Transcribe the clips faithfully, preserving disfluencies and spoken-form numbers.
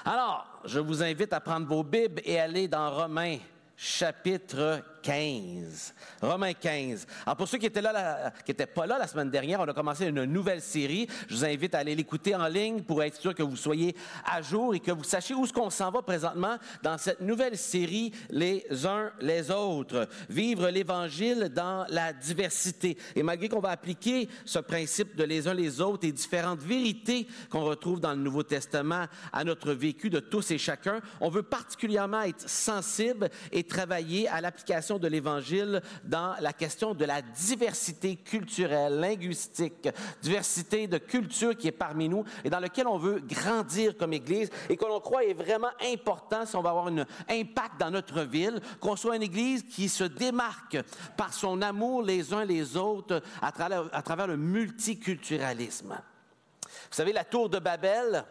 Alors, je vous invite à prendre vos Bibles et aller dans Romains, chapitre quinze. Romains quinze. Alors, pour ceux qui étaient là, la, qui étaient pas là la semaine dernière, on a commencé une nouvelle série. Je vous invite à aller l'écouter en ligne pour être sûr que vous soyez à jour et que vous sachiez où est-ce qu'on s'en va présentement dans cette nouvelle série, les uns les autres. Vivre l'Évangile dans la diversité. Et malgré qu'on va appliquer ce principe de les uns les autres et différentes vérités qu'on retrouve dans le Nouveau Testament à notre vécu de tous et chacun, on veut particulièrement être sensible et travailler à l'application de l'Évangile dans la question de la diversité culturelle, linguistique, diversité de culture qui est parmi nous et dans lequel on veut grandir comme Église et que l'on croit est vraiment important si on va avoir un impact dans notre ville, qu'on soit une Église qui se démarque par son amour les uns les autres à travers, à travers le multiculturalisme. Vous savez, la tour de Babel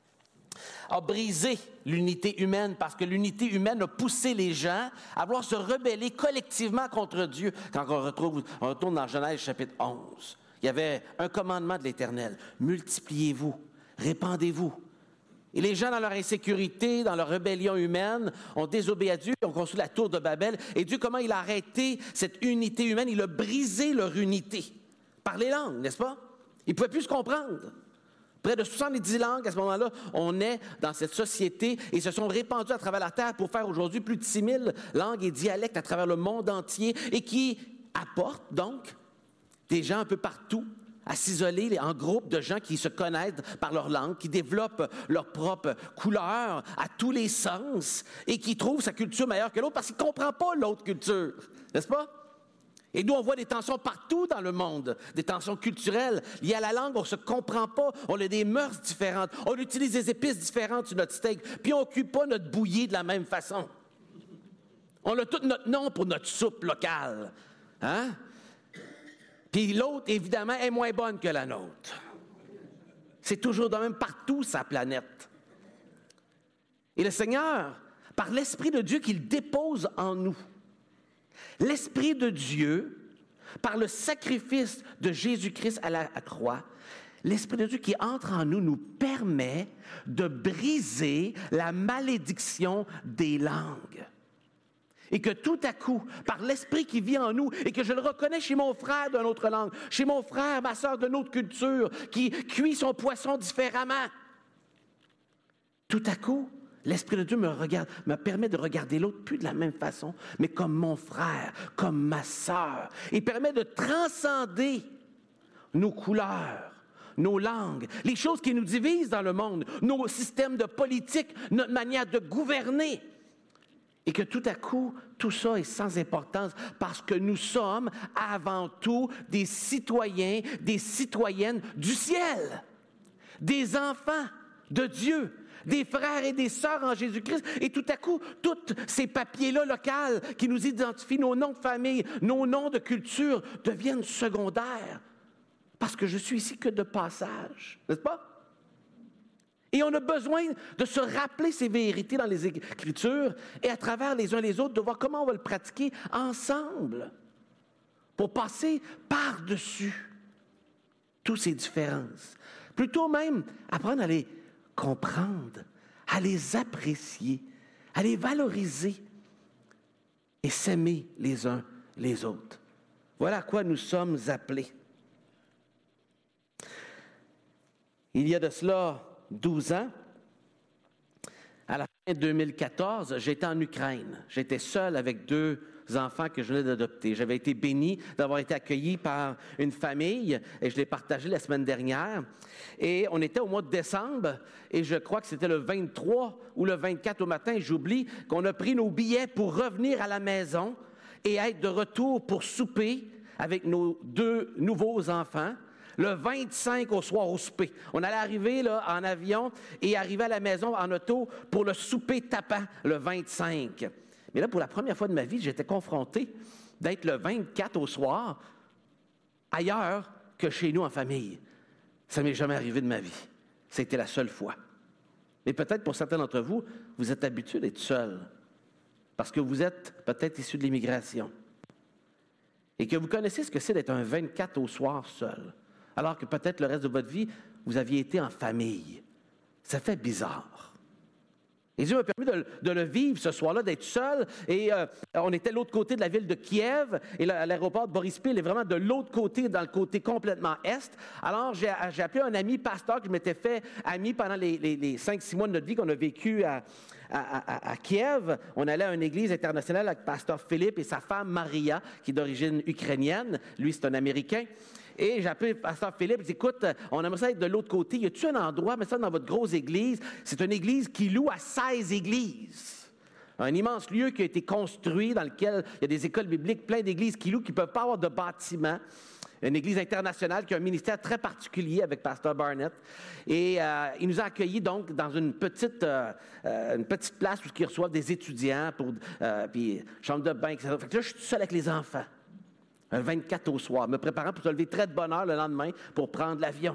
a brisé l'unité humaine parce que l'unité humaine a poussé les gens à vouloir se rebeller collectivement contre Dieu. Quand on, retrouve, on retourne dans Genèse chapitre onze, il y avait un commandement de l'Éternel. Multipliez-vous, répandez-vous. Et les gens, dans leur insécurité, dans leur rébellion humaine, ont désobéi à Dieu, ont construit la tour de Babel. Et Dieu, comment il a arrêté cette unité humaine? Il a brisé leur unité par les langues, n'est-ce pas? Ils ne pouvaient plus se comprendre. Près de soixante-dix langues, à ce moment-là, on est dans cette société et se sont répandues à travers la terre pour faire aujourd'hui plus de six mille langues et dialectes à travers le monde entier et qui apportent donc des gens un peu partout à s'isoler en groupe de gens qui se connaissent par leur langue, qui développent leur propre couleur à tous les sens et qui trouvent sa culture meilleure que l'autre parce qu'il ne comprend pas l'autre culture, n'est-ce pas? Et nous, on voit des tensions partout dans le monde, des tensions culturelles liées à la langue. On ne se comprend pas, on a des mœurs différentes, on utilise des épices différentes sur notre steak, puis on ne cuit pas notre bouillie de la même façon. On a tout notre nom pour notre soupe locale. Hein? Puis l'autre, évidemment, est moins bonne que la nôtre. C'est toujours de même partout, sa planète. Et le Seigneur, par l'Esprit de Dieu qu'il dépose en nous, l'Esprit de Dieu, par le sacrifice de Jésus-Christ à la croix, l'Esprit de Dieu qui entre en nous nous permet de briser la malédiction des langues. Et que tout à coup, par l'Esprit qui vit en nous, et que je le reconnais chez mon frère d'une autre langue, chez mon frère, ma sœur d'une autre culture, qui cuit son poisson différemment, tout à coup, l'Esprit de Dieu me regarde, me permet de regarder l'autre plus de la même façon, mais comme mon frère, comme ma sœur. Il permet de transcender nos couleurs, nos langues, les choses qui nous divisent dans le monde, nos systèmes de politique, notre manière de gouverner. Et que tout à coup, tout ça est sans importance parce que nous sommes avant tout des citoyens, des citoyennes du ciel, des enfants de Dieu, des frères et des sœurs en Jésus-Christ. Et tout à coup, tous ces papiers-là locaux qui nous identifient, nos noms de famille, nos noms de culture, deviennent secondaires. Parce que je suis ici que de passage, n'est-ce pas? Et on a besoin de se rappeler ces vérités dans les Écritures et à travers les uns les autres, de voir comment on va le pratiquer ensemble pour passer par-dessus toutes ces différences. Plutôt même apprendre à les comprendre, à les apprécier, à les valoriser et s'aimer les uns les autres. Voilà à quoi nous sommes appelés. Il y a de cela douze ans, à la fin deux mille quatorze, j'étais en Ukraine. J'étais seul avec deux enfants que je venais d'adopter. J'avais été béni d'avoir été accueilli par une famille et je l'ai partagé la semaine dernière. Et on était au mois de décembre et je crois que c'était le vingt-trois ou le vingt-quatre au matin, j'oublie, qu'on a pris nos billets pour revenir à la maison et être de retour pour souper avec nos deux nouveaux enfants. Le vingt-cinq au soir au souper. On allait arriver là, en avion et arriver à la maison en auto pour le souper tapant le vingt-cinq. Mais là, pour la première fois de ma vie, j'étais confronté d'être le vingt-quatre au soir ailleurs que chez nous en famille. Ça ne m'est jamais arrivé de ma vie. C'était la seule fois. Mais peut-être pour certains d'entre vous, vous êtes habitués d'être seuls parce que vous êtes peut-être issus de l'immigration et que vous connaissez ce que c'est d'être un vingt-quatre au soir seul. Alors que peut-être le reste de votre vie, vous aviez été en famille. Ça fait bizarre. Et Dieu m'a permis de, de le vivre ce soir-là, d'être seul. Et euh, on était de l'autre côté de la ville de Kiev. Et l'aéroport de Borispil est vraiment de l'autre côté, dans le côté complètement est. Alors, j'ai, j'ai appelé un ami pasteur que je m'étais fait ami pendant les, les, les cinq six mois de notre vie qu'on a vécu à, à, à, à Kiev. On allait à une église internationale avec pasteur Philippe et sa femme Maria, qui est d'origine ukrainienne. Lui, c'est un Américain. Et j'ai appelé le pasteur Philippe, je dis, écoute, on aimerait ça être de l'autre côté. Y a-t-il un endroit, mais ça dans votre grosse église? C'est une église qui loue à seize églises. Un immense lieu qui a été construit, dans lequel il y a des écoles bibliques, plein d'églises qui louent, qui ne peuvent pas avoir de bâtiments. Une église internationale qui a un ministère très particulier avec pasteur Barnett. Et euh, il nous a accueillis donc dans une petite, euh, euh, une petite place où ils reçoivent des étudiants, pour, euh, puis chambre de bain, et cetera. Fait que là, je suis tout seul avec les enfants. Le vingt-quatre au soir, me préparant pour se lever très de bonne heure le lendemain pour prendre l'avion.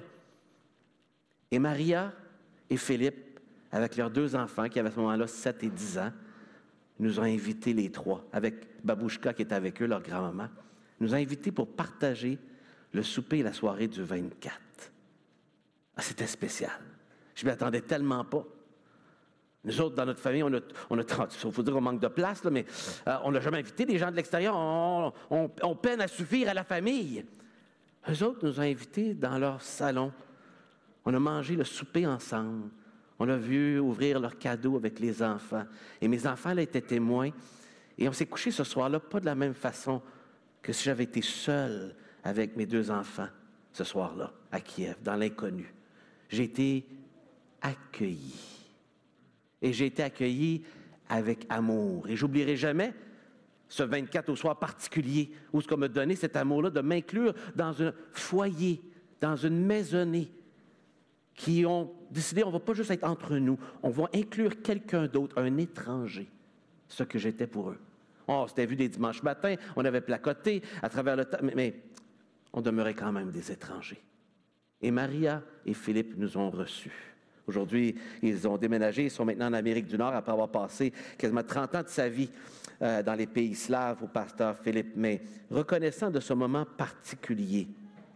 Et Maria et Philippe, avec leurs deux enfants, qui avaient à ce moment-là sept et dix ans, nous ont invités les trois, avec Babouchka qui était avec eux, leur grand-maman, nous ont invités pour partager le souper et la soirée du vingt-quatre. Ah, c'était spécial. Je ne m'y attendais tellement pas. Nous autres, dans notre famille, on a, on a il faut dire qu'on manque de place, là, mais euh, on n'a jamais invité des gens de l'extérieur. On, on, on peine à suffire à la famille. Eux autres nous ont invités dans leur salon. On a mangé le souper ensemble. On a vu ouvrir leurs cadeaux avec les enfants. Et mes enfants, là, étaient témoins. Et on s'est couché ce soir-là, pas de la même façon que si j'avais été seul avec mes deux enfants ce soir-là, à Kiev, dans l'inconnu. J'ai été accueilli. Et j'ai été accueilli avec amour. Et j'oublierai jamais ce vingt-quatre au soir particulier où ce qu'on m'a donné cet amour-là de m'inclure dans un foyer, dans une maisonnée qui ont décidé, on ne va pas juste être entre nous, on va inclure quelqu'un d'autre, un étranger, ce que j'étais pour eux. Oh, c'était vu des dimanches matins, on avait placoté à travers le temps, mais, mais on demeurait quand même des étrangers. Et Maria et Philippe nous ont reçus. Aujourd'hui, ils ont déménagé, ils sont maintenant en Amérique du Nord après avoir passé quasiment trente ans de sa vie euh, dans les pays slaves au pasteur Philippe, mais reconnaissant de ce moment particulier.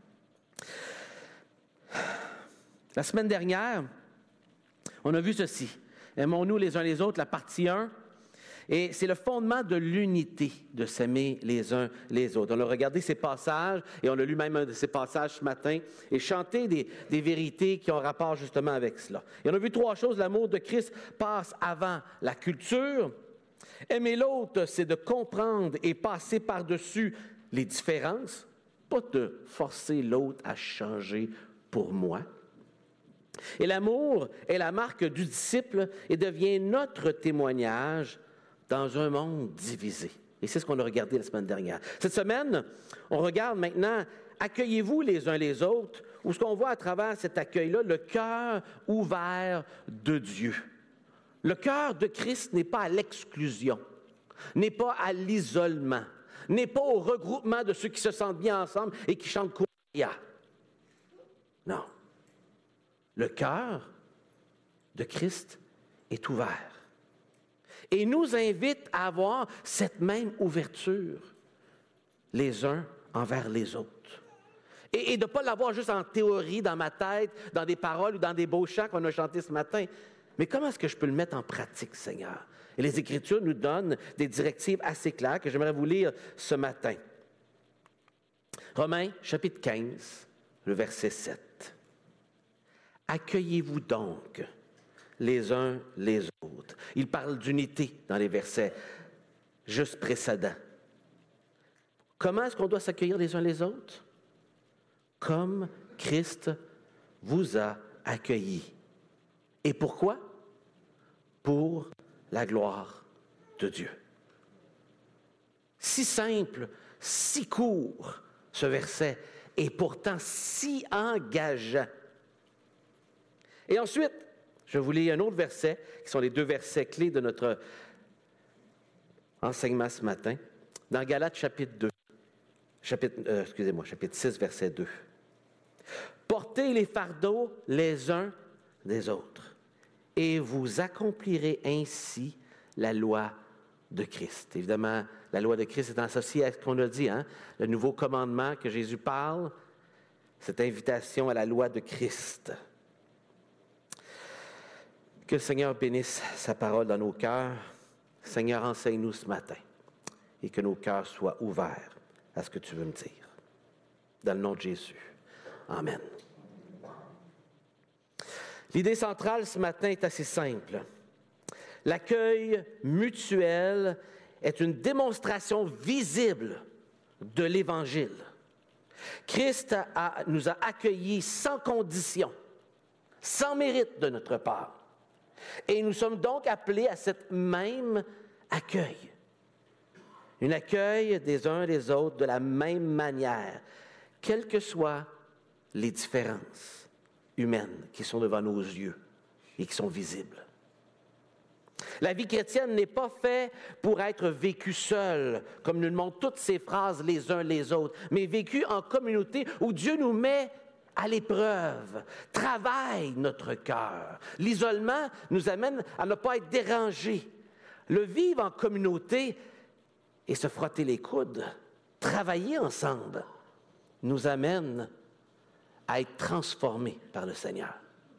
La semaine dernière, on a vu ceci. Aimons-nous les uns les autres, la partie un. Et c'est le fondement de l'unité, de s'aimer les uns les autres. On a regardé ces passages, et on a lu même un de ces passages ce matin, et chanté des, des vérités qui ont rapport justement avec cela. Et on a vu trois choses. L'amour de Christ passe avant la culture. Aimer l'autre, c'est de comprendre et passer par-dessus les différences, pas de forcer l'autre à changer pour moi. Et l'amour est la marque du disciple et devient notre témoignage dans un monde divisé. Et c'est ce qu'on a regardé la semaine dernière. Cette semaine, on regarde maintenant « Accueillez-vous les uns les autres » où ce qu'on voit à travers cet accueil-là, le cœur ouvert de Dieu. Le cœur de Christ n'est pas à l'exclusion, n'est pas à l'isolement, n'est pas au regroupement de ceux qui se sentent bien ensemble et qui chantent Kumbaya. Non. Le cœur de Christ est ouvert. Et nous invite à avoir cette même ouverture les uns envers les autres. Et, et de ne pas l'avoir juste en théorie, dans ma tête, dans des paroles ou dans des beaux chants qu'on a chantés ce matin. Mais comment est-ce que je peux le mettre en pratique, Seigneur? Et les Écritures nous donnent des directives assez claires que j'aimerais vous lire ce matin. Romains, chapitre quinze, le verset sept. « Accueillez-vous donc les uns les autres. » Il parle d'unité dans les versets juste précédents. Comment est-ce qu'on doit s'accueillir les uns les autres? Comme Christ vous a accueillis. Et pourquoi? Pour la gloire de Dieu. Si simple, si court, ce verset, et pourtant si engageant. Et ensuite, je vous lis un autre verset, qui sont les deux versets clés de notre enseignement ce matin, dans Galates chapitre deux, chapitre, euh, excusez-moi, chapitre six, verset deux. « Portez les fardeaux les uns des autres, et vous accomplirez ainsi la loi de Christ. » Évidemment, la loi de Christ est associée à ce qu'on a dit, hein? Le nouveau commandement que Jésus parle, cette invitation à la loi de Christ. Que le Seigneur bénisse sa parole dans nos cœurs. Seigneur, enseigne-nous ce matin et que nos cœurs soient ouverts à ce que tu veux me dire. Dans le nom de Jésus. Amen. L'idée centrale ce matin est assez simple. L'accueil mutuel est une démonstration visible de l'Évangile. Christ a, nous a accueillis sans condition, sans mérite de notre part. Et nous sommes donc appelés à cette même accueil. Un accueil des uns des autres de la même manière, quelles que soient les différences humaines qui sont devant nos yeux et qui sont visibles. La vie chrétienne n'est pas faite pour être vécue seule, comme nous le montrent toutes ces phrases les uns les autres, mais vécue en communauté où Dieu nous met à l'épreuve, travaille notre cœur. L'isolement nous amène à ne pas être dérangés. Le vivre en communauté et se frotter les coudes, travailler ensemble, nous amène à être transformés par le Seigneur,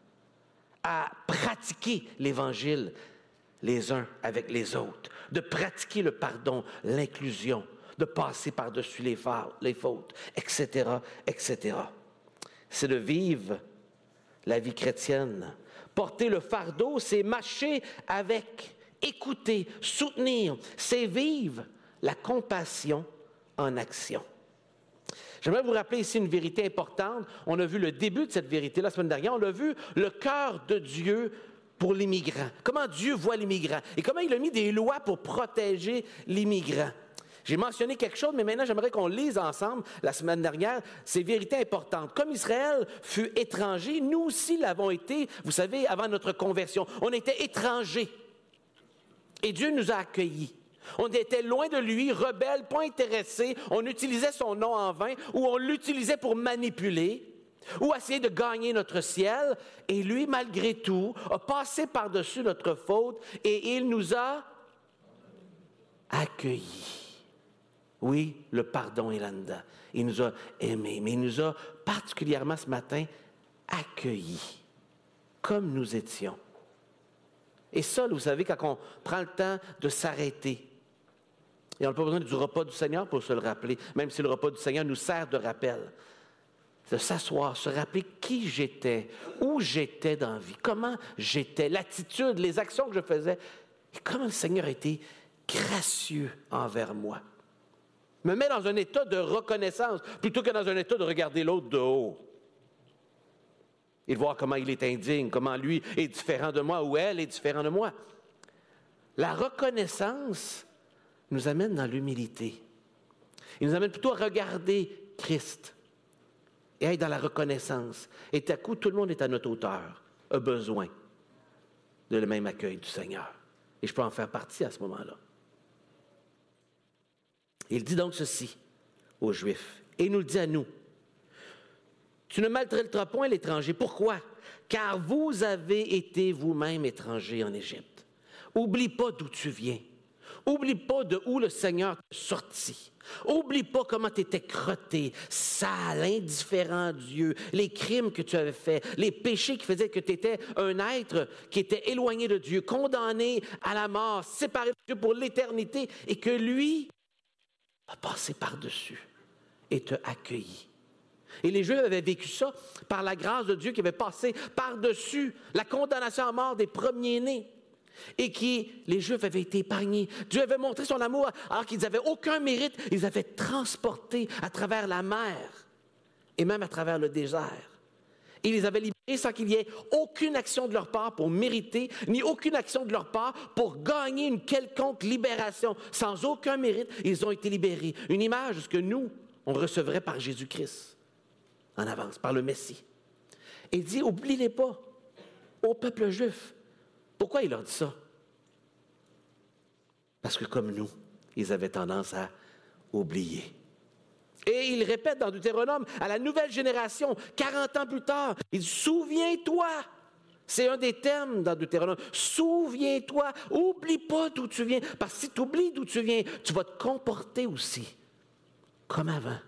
à pratiquer l'Évangile les uns avec les autres, de pratiquer le pardon, l'inclusion, de passer par-dessus les fautes, et cetera, et cetera. C'est de vivre la vie chrétienne. Porter le fardeau, c'est marcher avec, écouter, soutenir, c'est vivre la compassion en action. J'aimerais vous rappeler ici une vérité importante. On a vu le début de cette vérité la semaine dernière. On a vu le cœur de Dieu pour l'immigrant. Comment Dieu voit l'immigrant et comment il a mis des lois pour protéger l'immigrant. J'ai mentionné quelque chose, mais maintenant j'aimerais qu'on lise ensemble la semaine dernière ces vérités importantes. Comme Israël fut étranger, nous aussi l'avons été, vous savez, avant notre conversion. On était étrangers et Dieu nous a accueillis. On était loin de lui, rebelles, pas intéressés. On utilisait son nom en vain ou on l'utilisait pour manipuler ou essayer de gagner notre ciel. Et lui, malgré tout, a passé par-dessus notre faute et il nous a accueillis. Oui, le pardon est là-dedans. Il nous a aimés, mais il nous a particulièrement ce matin accueillis, comme nous étions. Et ça, vous savez, quand on prend le temps de s'arrêter, et on n'a pas besoin du repas du Seigneur pour se le rappeler, même si le repas du Seigneur nous sert de rappel, de s'asseoir, se rappeler qui j'étais, où j'étais dans la vie, comment j'étais, l'attitude, les actions que je faisais, et comment le Seigneur a été gracieux envers moi. Me met dans un état de reconnaissance plutôt que dans un état de regarder l'autre de haut. Et de voir comment il est indigne, comment lui est différent de moi ou elle est différente de moi. La reconnaissance nous amène dans l'humilité. Il nous amène plutôt à regarder Christ et à être dans la reconnaissance. Et tout à coup, tout le monde est à notre hauteur, a besoin de le même accueil du Seigneur. Et je peux en faire partie à ce moment-là. Il dit donc ceci aux Juifs, et il nous le dit à nous. Tu ne maltraiteras point l'étranger. Pourquoi? Car vous avez été vous-même étrangers en Égypte. Oublie pas d'où tu viens. Oublie pas de où le Seigneur t'a sorti. Oublie pas comment tu étais crotté, sale, indifférent à Dieu, les crimes que tu avais faits, les péchés qui faisaient que tu étais un être qui était éloigné de Dieu, condamné à la mort, séparé de Dieu pour l'éternité, et que lui a passé par-dessus et t'a accueilli. Et les Juifs avaient vécu ça par la grâce de Dieu qui avait passé par-dessus la condamnation à mort des premiers-nés et qui, les Juifs avaient été épargnés. Dieu avait montré son amour alors qu'ils n'avaient aucun mérite. Ils avaient transporté à travers la mer et même à travers le désert. Il les avait libérés sans qu'il y ait aucune action de leur part pour mériter, ni aucune action de leur part pour gagner une quelconque libération. Sans aucun mérite, ils ont été libérés. Une image de ce que nous, on recevrait par Jésus-Christ en avance, par le Messie. Et il dit, oubliez pas, au peuple juif. Pourquoi il leur dit ça? Parce que comme nous, ils avaient tendance à oublier. Et il répète dans Deutéronome à la nouvelle génération, quarante ans plus tard, il dit, souviens-toi. C'est un des termes dans Deutéronome. Souviens-toi, oublie pas d'où tu viens. Parce que si tu oublies d'où tu viens, tu vas te comporter aussi comme avant.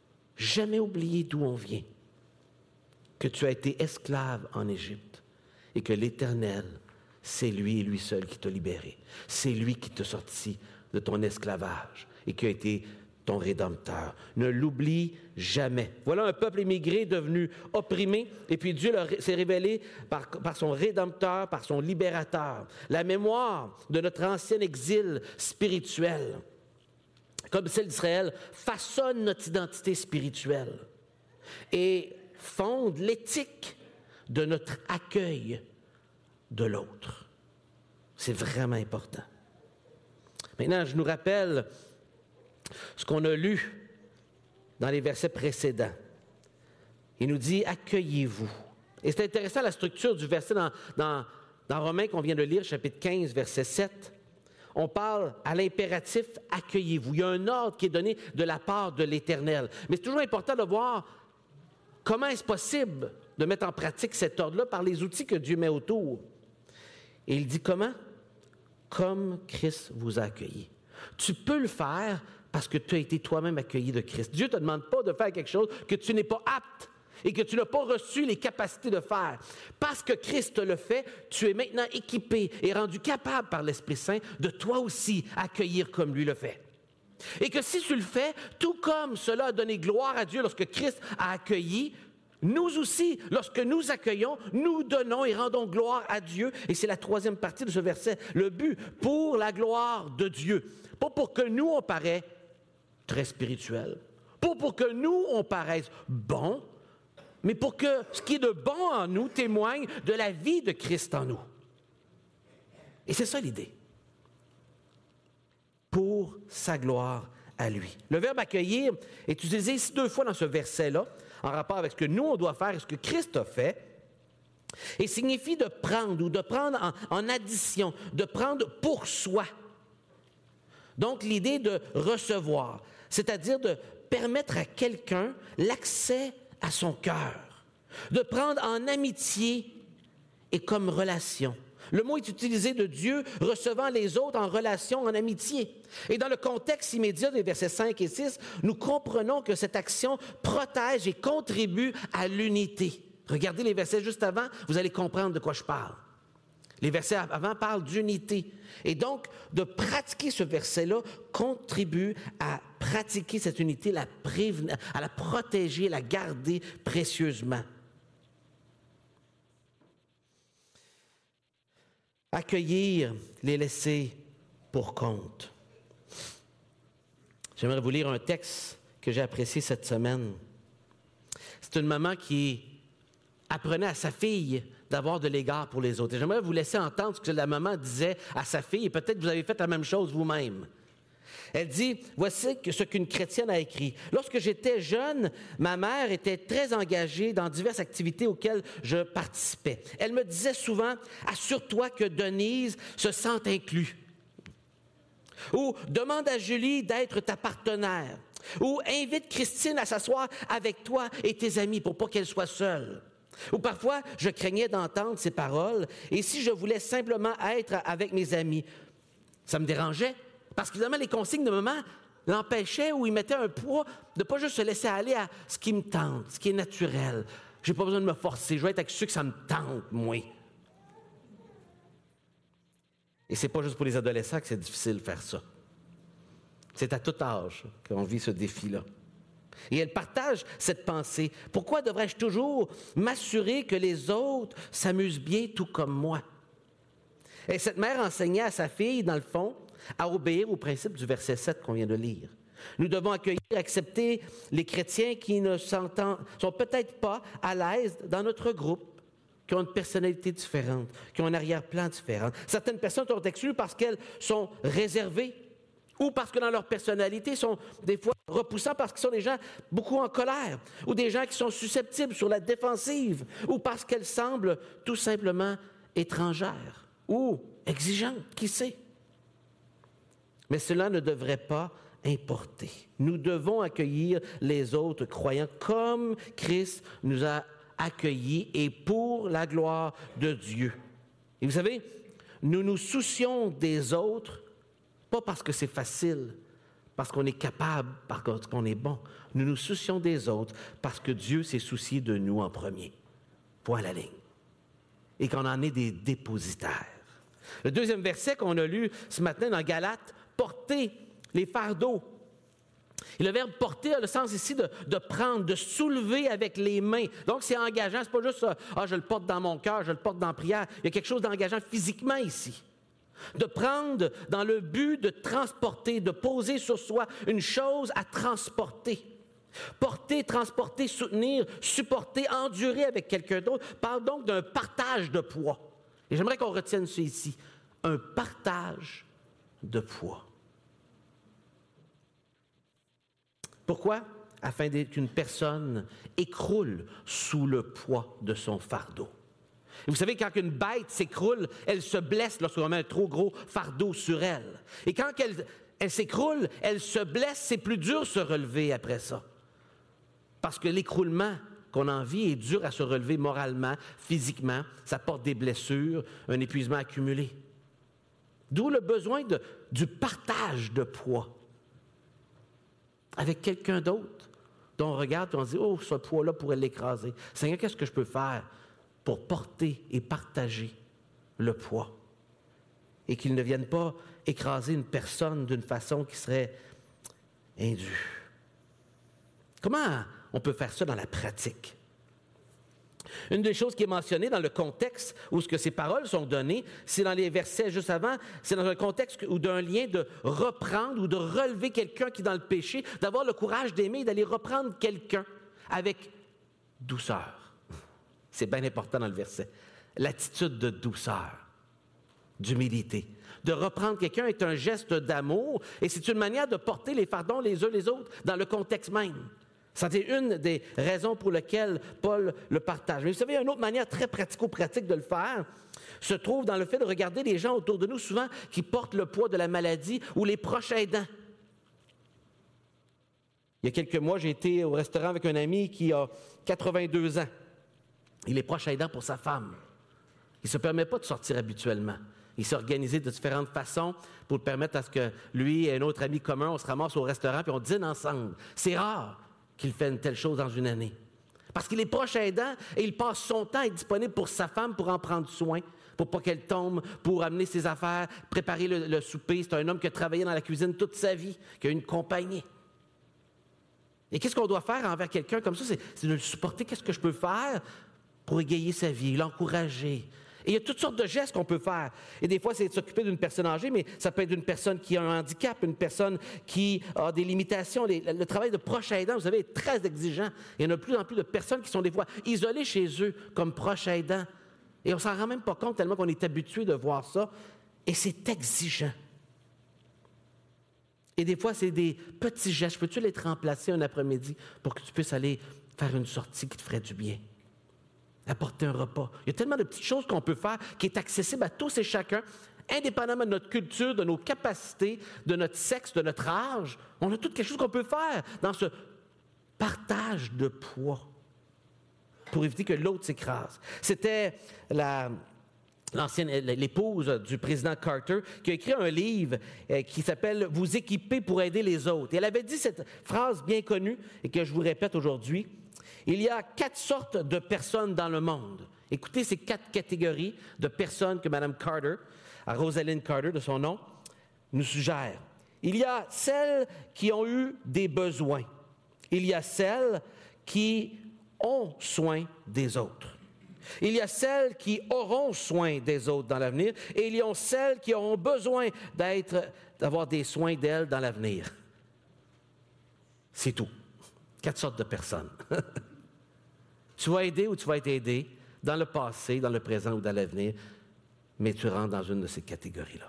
Jamais oublier d'où on vient. Que tu as été esclave en Égypte et que l'Éternel, c'est lui et lui seul qui t'a libéré. C'est lui qui t'a sorti de ton esclavage et qui a été ton Rédempteur. Ne l'oublie jamais. Voilà un peuple émigré devenu opprimé, et puis Dieu leur, s'est révélé par, par son Rédempteur, par son Libérateur. La mémoire de notre ancien exil spirituel, comme celle d'Israël, façonne notre identité spirituelle et fonde l'éthique de notre accueil de l'autre. C'est vraiment important. Maintenant, je nous rappelle ce qu'on a lu dans les versets précédents. Il nous dit « accueillez-vous ». Et c'est intéressant la structure du verset dans, dans, dans Romains qu'on vient de lire, chapitre quinze, verset sept. On parle à l'impératif « accueillez-vous ». Il y a un ordre qui est donné de la part de l'Éternel. Mais c'est toujours important de voir comment est-ce possible de mettre en pratique cet ordre-là par les outils que Dieu met autour. Et il dit comment? Comme Christ vous a accueillis. Tu peux le faire parce que tu as été toi-même accueilli de Christ. Dieu ne te demande pas de faire quelque chose que tu n'es pas apte et que tu n'as pas reçu les capacités de faire. Parce que Christ le fait, tu es maintenant équipé et rendu capable par l'Esprit Saint de toi aussi accueillir comme lui le fait. Et que si tu le fais, tout comme cela a donné gloire à Dieu lorsque Christ a accueilli, nous aussi, lorsque nous accueillons, nous donnons et rendons gloire à Dieu. Et c'est la troisième partie de ce verset. Le but, pour la gloire de Dieu. Pas pour que nous, on paraisse très spirituel. Pas pour que nous, on paraisse bon, mais pour que ce qui est de bon en nous témoigne de la vie de Christ en nous. Et c'est ça l'idée. Pour sa gloire à lui. Le verbe accueillir est utilisé ici deux fois dans ce verset-là, en rapport avec ce que nous, on doit faire et ce que Christ a fait, et signifie de prendre ou de prendre en, en addition, de prendre pour soi. Donc, l'idée de recevoir, c'est-à-dire de permettre à quelqu'un l'accès à son cœur, de prendre en amitié et comme relation. Le mot est utilisé de Dieu recevant les autres en relation, en amitié. Et dans le contexte immédiat des versets cinq et six, nous comprenons que cette action protège et contribue à l'unité. Regardez les versets juste avant, vous allez comprendre de quoi je parle. Les versets avant parlent d'unité. Et donc, de pratiquer ce verset-là contribue à pratiquer cette unité, la prévenir, à la protéger, la garder précieusement. Accueillir, les laisser pour compte. J'aimerais vous lire un texte que j'ai apprécié cette semaine. C'est une maman qui apprenait à sa fille d'avoir de l'égard pour les autres. Et j'aimerais vous laisser entendre ce que la maman disait à sa fille, et peut-être que vous avez fait la même chose vous-même. Elle dit, voici ce qu'une chrétienne a écrit. Lorsque j'étais jeune, ma mère était très engagée dans diverses activités auxquelles je participais. Elle me disait souvent, assure-toi que Denise se sente inclue. Ou demande à Julie d'être ta partenaire. Ou invite Christine à s'asseoir avec toi et tes amis pour pas qu'elle soit seule. Ou parfois, je craignais d'entendre ces paroles et si je voulais simplement être avec mes amis, ça me dérangeait. Parce qu'évidemment, les consignes de maman l'empêchaient ou ils mettaient un poids de ne pas juste se laisser aller à ce qui me tente, ce qui est naturel. Je n'ai pas besoin de me forcer, je vais être avec ceux que ça me tente, moi. Et ce n'est pas juste pour les adolescents que c'est difficile de faire ça. C'est à tout âge qu'on vit ce défi-là. Et elle partage cette pensée. Pourquoi devrais-je toujours m'assurer que les autres s'amusent bien tout comme moi? Et cette mère enseignait à sa fille, dans le fond, à obéir au principe du verset sept qu'on vient de lire. Nous devons accueillir et accepter les chrétiens qui ne s'entendent, sont peut-être pas à l'aise dans notre groupe, qui ont une personnalité différente, qui ont un arrière-plan différent. Certaines personnes sont exclues parce qu'elles sont réservées ou parce que dans leur personnalité sont des fois repoussants parce qu'ils sont des gens beaucoup en colère ou des gens qui sont susceptibles sur la défensive ou parce qu'elles semblent tout simplement étrangères ou exigeantes, qui sait. Mais cela ne devrait pas importer. Nous devons accueillir les autres croyants comme Christ nous a accueillis et pour la gloire de Dieu. Et vous savez, nous nous soucions des autres, pas parce que c'est facile, parce qu'on est capable, parce qu'on est bon. Nous nous soucions des autres parce que Dieu s'est soucié de nous en premier. Point à la ligne. et qu'on en est des dépositaires. Le deuxième verset qu'on a lu ce matin dans Galates, « Portez les fardeaux ». Et le verbe « porter » a le sens ici de, de prendre, de soulever avec les mains. Donc, c'est engageant. Ce n'est pas juste « Ah, je le porte dans mon cœur, je le porte dans la prière ». Il y a quelque chose d'engageant physiquement ici. De prendre dans le but de transporter, de poser sur soi une chose à transporter. Porter, transporter, soutenir, supporter, endurer avec quelqu'un d'autre parle donc d'un partage de poids. Et j'aimerais qu'on retienne ça ici. Un partage de poids. Pourquoi? Afin qu'une personne écroule sous le poids de son fardeau. Et vous savez, quand une bête s'écroule, elle se blesse lorsqu'on met un trop gros fardeau sur elle. Et quand elle, elle s'écroule, elle se blesse, c'est plus dur de se relever après ça. Parce que l'écroulement qu'on en vit est dur à se relever moralement, physiquement. Ça porte des blessures, un épuisement accumulé. D'où le besoin de, du partage de poids avec quelqu'un d'autre dont on regarde et on se dit « Oh, ce poids-là pourrait l'écraser. Seigneur, qu'est-ce que je peux faire pour porter et partager le poids? » Et qu'il ne vienne pas écraser une personne d'une façon qui serait indue. Comment on peut faire ça dans la pratique? Une des choses qui est mentionnée dans le contexte où ce que ces paroles sont données, c'est dans les versets juste avant, c'est dans un contexte ou d'un lien de reprendre ou de relever quelqu'un qui est dans le péché, d'avoir le courage d'aimer et d'aller reprendre quelqu'un avec douceur. C'est bien important dans le verset. L'attitude de douceur, d'humilité. De reprendre quelqu'un est un geste d'amour et c'est une manière de porter les fardons les uns les autres dans le contexte même. C'est une des raisons pour lesquelles Paul le partage. Mais vous savez, une autre manière très pratico-pratique de le faire se trouve dans le fait de regarder les gens autour de nous, souvent qui portent le poids de la maladie ou les proches aidants. Il y a quelques mois, j'ai été au restaurant avec un ami qui a quatre-vingt-deux ans. Il est proche aidant pour sa femme. Il ne se permet pas de sortir habituellement. Il s'est organisé de différentes façons pour permettre à ce que lui et un autre ami commun, on se ramasse au restaurant et on dîne ensemble. C'est rare qu'il fait une telle chose dans une année. Parce qu'il est proche aidant et il passe son temps à être disponible pour sa femme pour en prendre soin, pour pas qu'elle tombe, pour amener ses affaires, préparer le, le souper. C'est un homme qui a travaillé dans la cuisine toute sa vie, qui a une compagnie. Et qu'est-ce qu'on doit faire envers quelqu'un comme ça? C'est, c'est de le supporter. Qu'est-ce que je peux faire pour égayer sa vie, l'encourager? Et il y a toutes sortes de gestes qu'on peut faire. Et des fois, c'est de s'occuper d'une personne âgée, mais ça peut être une personne qui a un handicap, une personne qui a des limitations. Les, le travail de proche aidant, vous savez, est très exigeant. Il y en a de plus en plus de personnes qui sont des fois isolées chez eux comme proche aidant. Et on ne s'en rend même pas compte tellement qu'on est habitué de voir ça. Et c'est exigeant. Et des fois, c'est des petits gestes. Peux-tu les te remplacer un après-midi pour que tu puisses aller faire une sortie qui te ferait du bien? Apporter un repas. Il y a tellement de petites choses qu'on peut faire qui est accessible à tous et chacun, indépendamment de notre culture, de nos capacités, de notre sexe, de notre âge. On a tout quelque chose qu'on peut faire dans ce partage de poids pour éviter que l'autre s'écrase. C'était la, l'ancienne, l'épouse du président Carter qui a écrit un livre qui s'appelle « Vous équiper pour aider les autres ». Et elle avait dit cette phrase bien connue et que je vous répète aujourd'hui. Il y a quatre sortes de personnes dans le monde. Écoutez ces quatre catégories de personnes que Mme Carter, Rosalind Carter de son nom, nous suggère. Il y a celles qui ont eu des besoins. Il y a celles qui ont soin des autres. Il y a celles qui auront soin des autres dans l'avenir. Et il y a celles qui auront besoin d'être, d'avoir des soins d'elles dans l'avenir. C'est tout. Quatre sortes de personnes. Tu vas aider ou tu vas être aidé dans le passé, dans le présent ou dans l'avenir, mais tu rentres dans une de ces catégories-là.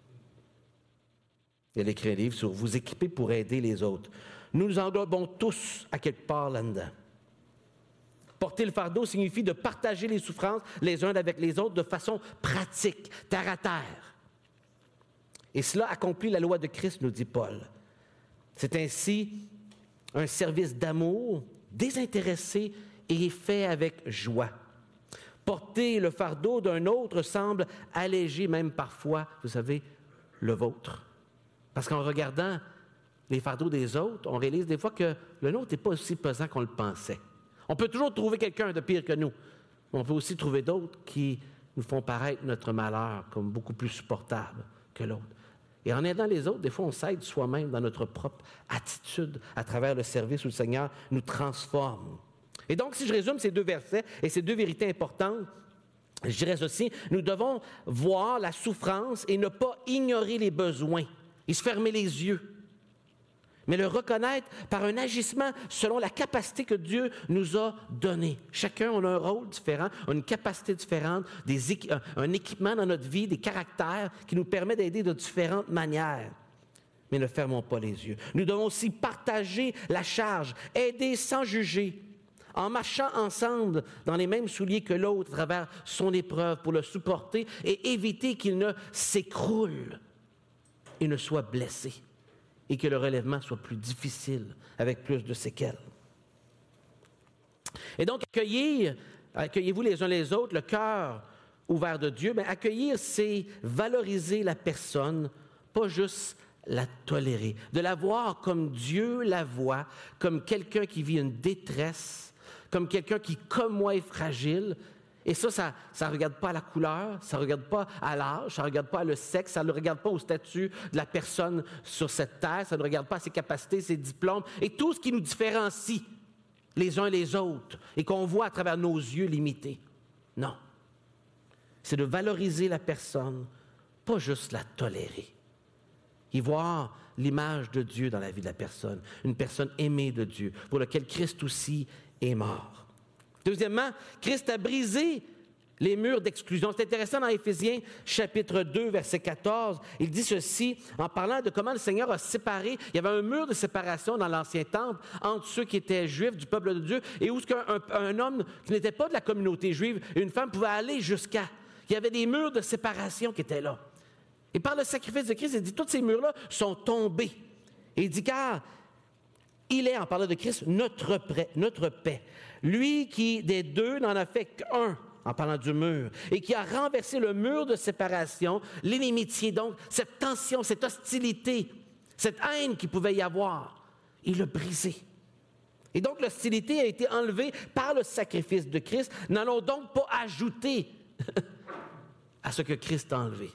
Elle écrit un livre sur « Vous équiper pour aider les autres ». Nous nous englobons tous à quelque part là-dedans. Porter le fardeau signifie de partager les souffrances les uns avec les autres de façon pratique, terre à terre. Et cela accomplit la loi de Christ, nous dit Paul. C'est ainsi un service d'amour désintéressé et fait avec joie. Porter le fardeau d'un autre semble alléger même parfois, vous savez, le vôtre. Parce qu'en regardant les fardeaux des autres, on réalise des fois que le nôtre n'est pas aussi pesant qu'on le pensait. On peut toujours trouver quelqu'un de pire que nous. On peut aussi trouver d'autres qui nous font paraître notre malheur comme beaucoup plus supportable que l'autre. Et en aidant les autres, des fois, on s'aide soi-même dans notre propre attitude à travers le service où le Seigneur nous transforme. Et donc, si je résume ces deux versets et ces deux vérités importantes, je dirais ceci, nous devons voir la souffrance et ne pas ignorer les besoins et se fermer les yeux, mais le reconnaître par un agissement selon la capacité que Dieu nous a donnée. Chacun on a un rôle différent, a une capacité différente, des équi- un équipement dans notre vie, des caractères qui nous permet d'aider de différentes manières. Mais ne fermons pas les yeux. Nous devons aussi partager la charge, aider sans juger, en marchant ensemble dans les mêmes souliers que l'autre à travers son épreuve pour le supporter et éviter qu'il ne s'écroule et ne soit blessé et que le relèvement soit plus difficile avec plus de séquelles. Et donc, accueillir, accueillez-vous les uns les autres, le cœur ouvert de Dieu, mais accueillir, c'est valoriser la personne, pas juste la tolérer, de la voir comme Dieu la voit, comme quelqu'un qui vit une détresse, comme quelqu'un qui, comme moi, est fragile. Et ça, ça ne regarde pas à la couleur, ça ne regarde pas à l'âge, ça ne regarde pas à le sexe, ça ne regarde pas au statut de la personne sur cette terre, ça ne regarde pas à ses capacités, ses diplômes, et tout ce qui nous différencie les uns les autres et qu'on voit à travers nos yeux limités. Non. C'est de valoriser la personne, pas juste la tolérer. Y voir l'image de Dieu dans la vie de la personne, une personne aimée de Dieu, pour laquelle Christ aussi est mort. Deuxièmement, Christ a brisé les murs d'exclusion. C'est intéressant dans Éphésiens chapitre deux, verset quatorze, il dit ceci en parlant de comment le Seigneur a séparé. Il y avait un mur de séparation dans l'Ancien Temple entre ceux qui étaient juifs du peuple de Dieu et où un, un homme qui n'était pas de la communauté juive et une femme pouvaient aller jusqu'à. Il y avait des murs de séparation qui étaient là. Et par le sacrifice de Christ, il dit, tous ces murs-là sont tombés. Et il dit, car il est, en parlant de Christ, notre, paix, notre paix. Lui qui, des deux, n'en a fait qu'un, en parlant du mur, et qui a renversé le mur de séparation, l'inimitié, donc, cette tension, cette hostilité, cette haine qu'il pouvait y avoir, il l'a brisé. Et donc, l'hostilité a été enlevée par le sacrifice de Christ. N'allons donc pas ajouter à ce que Christ a enlevé.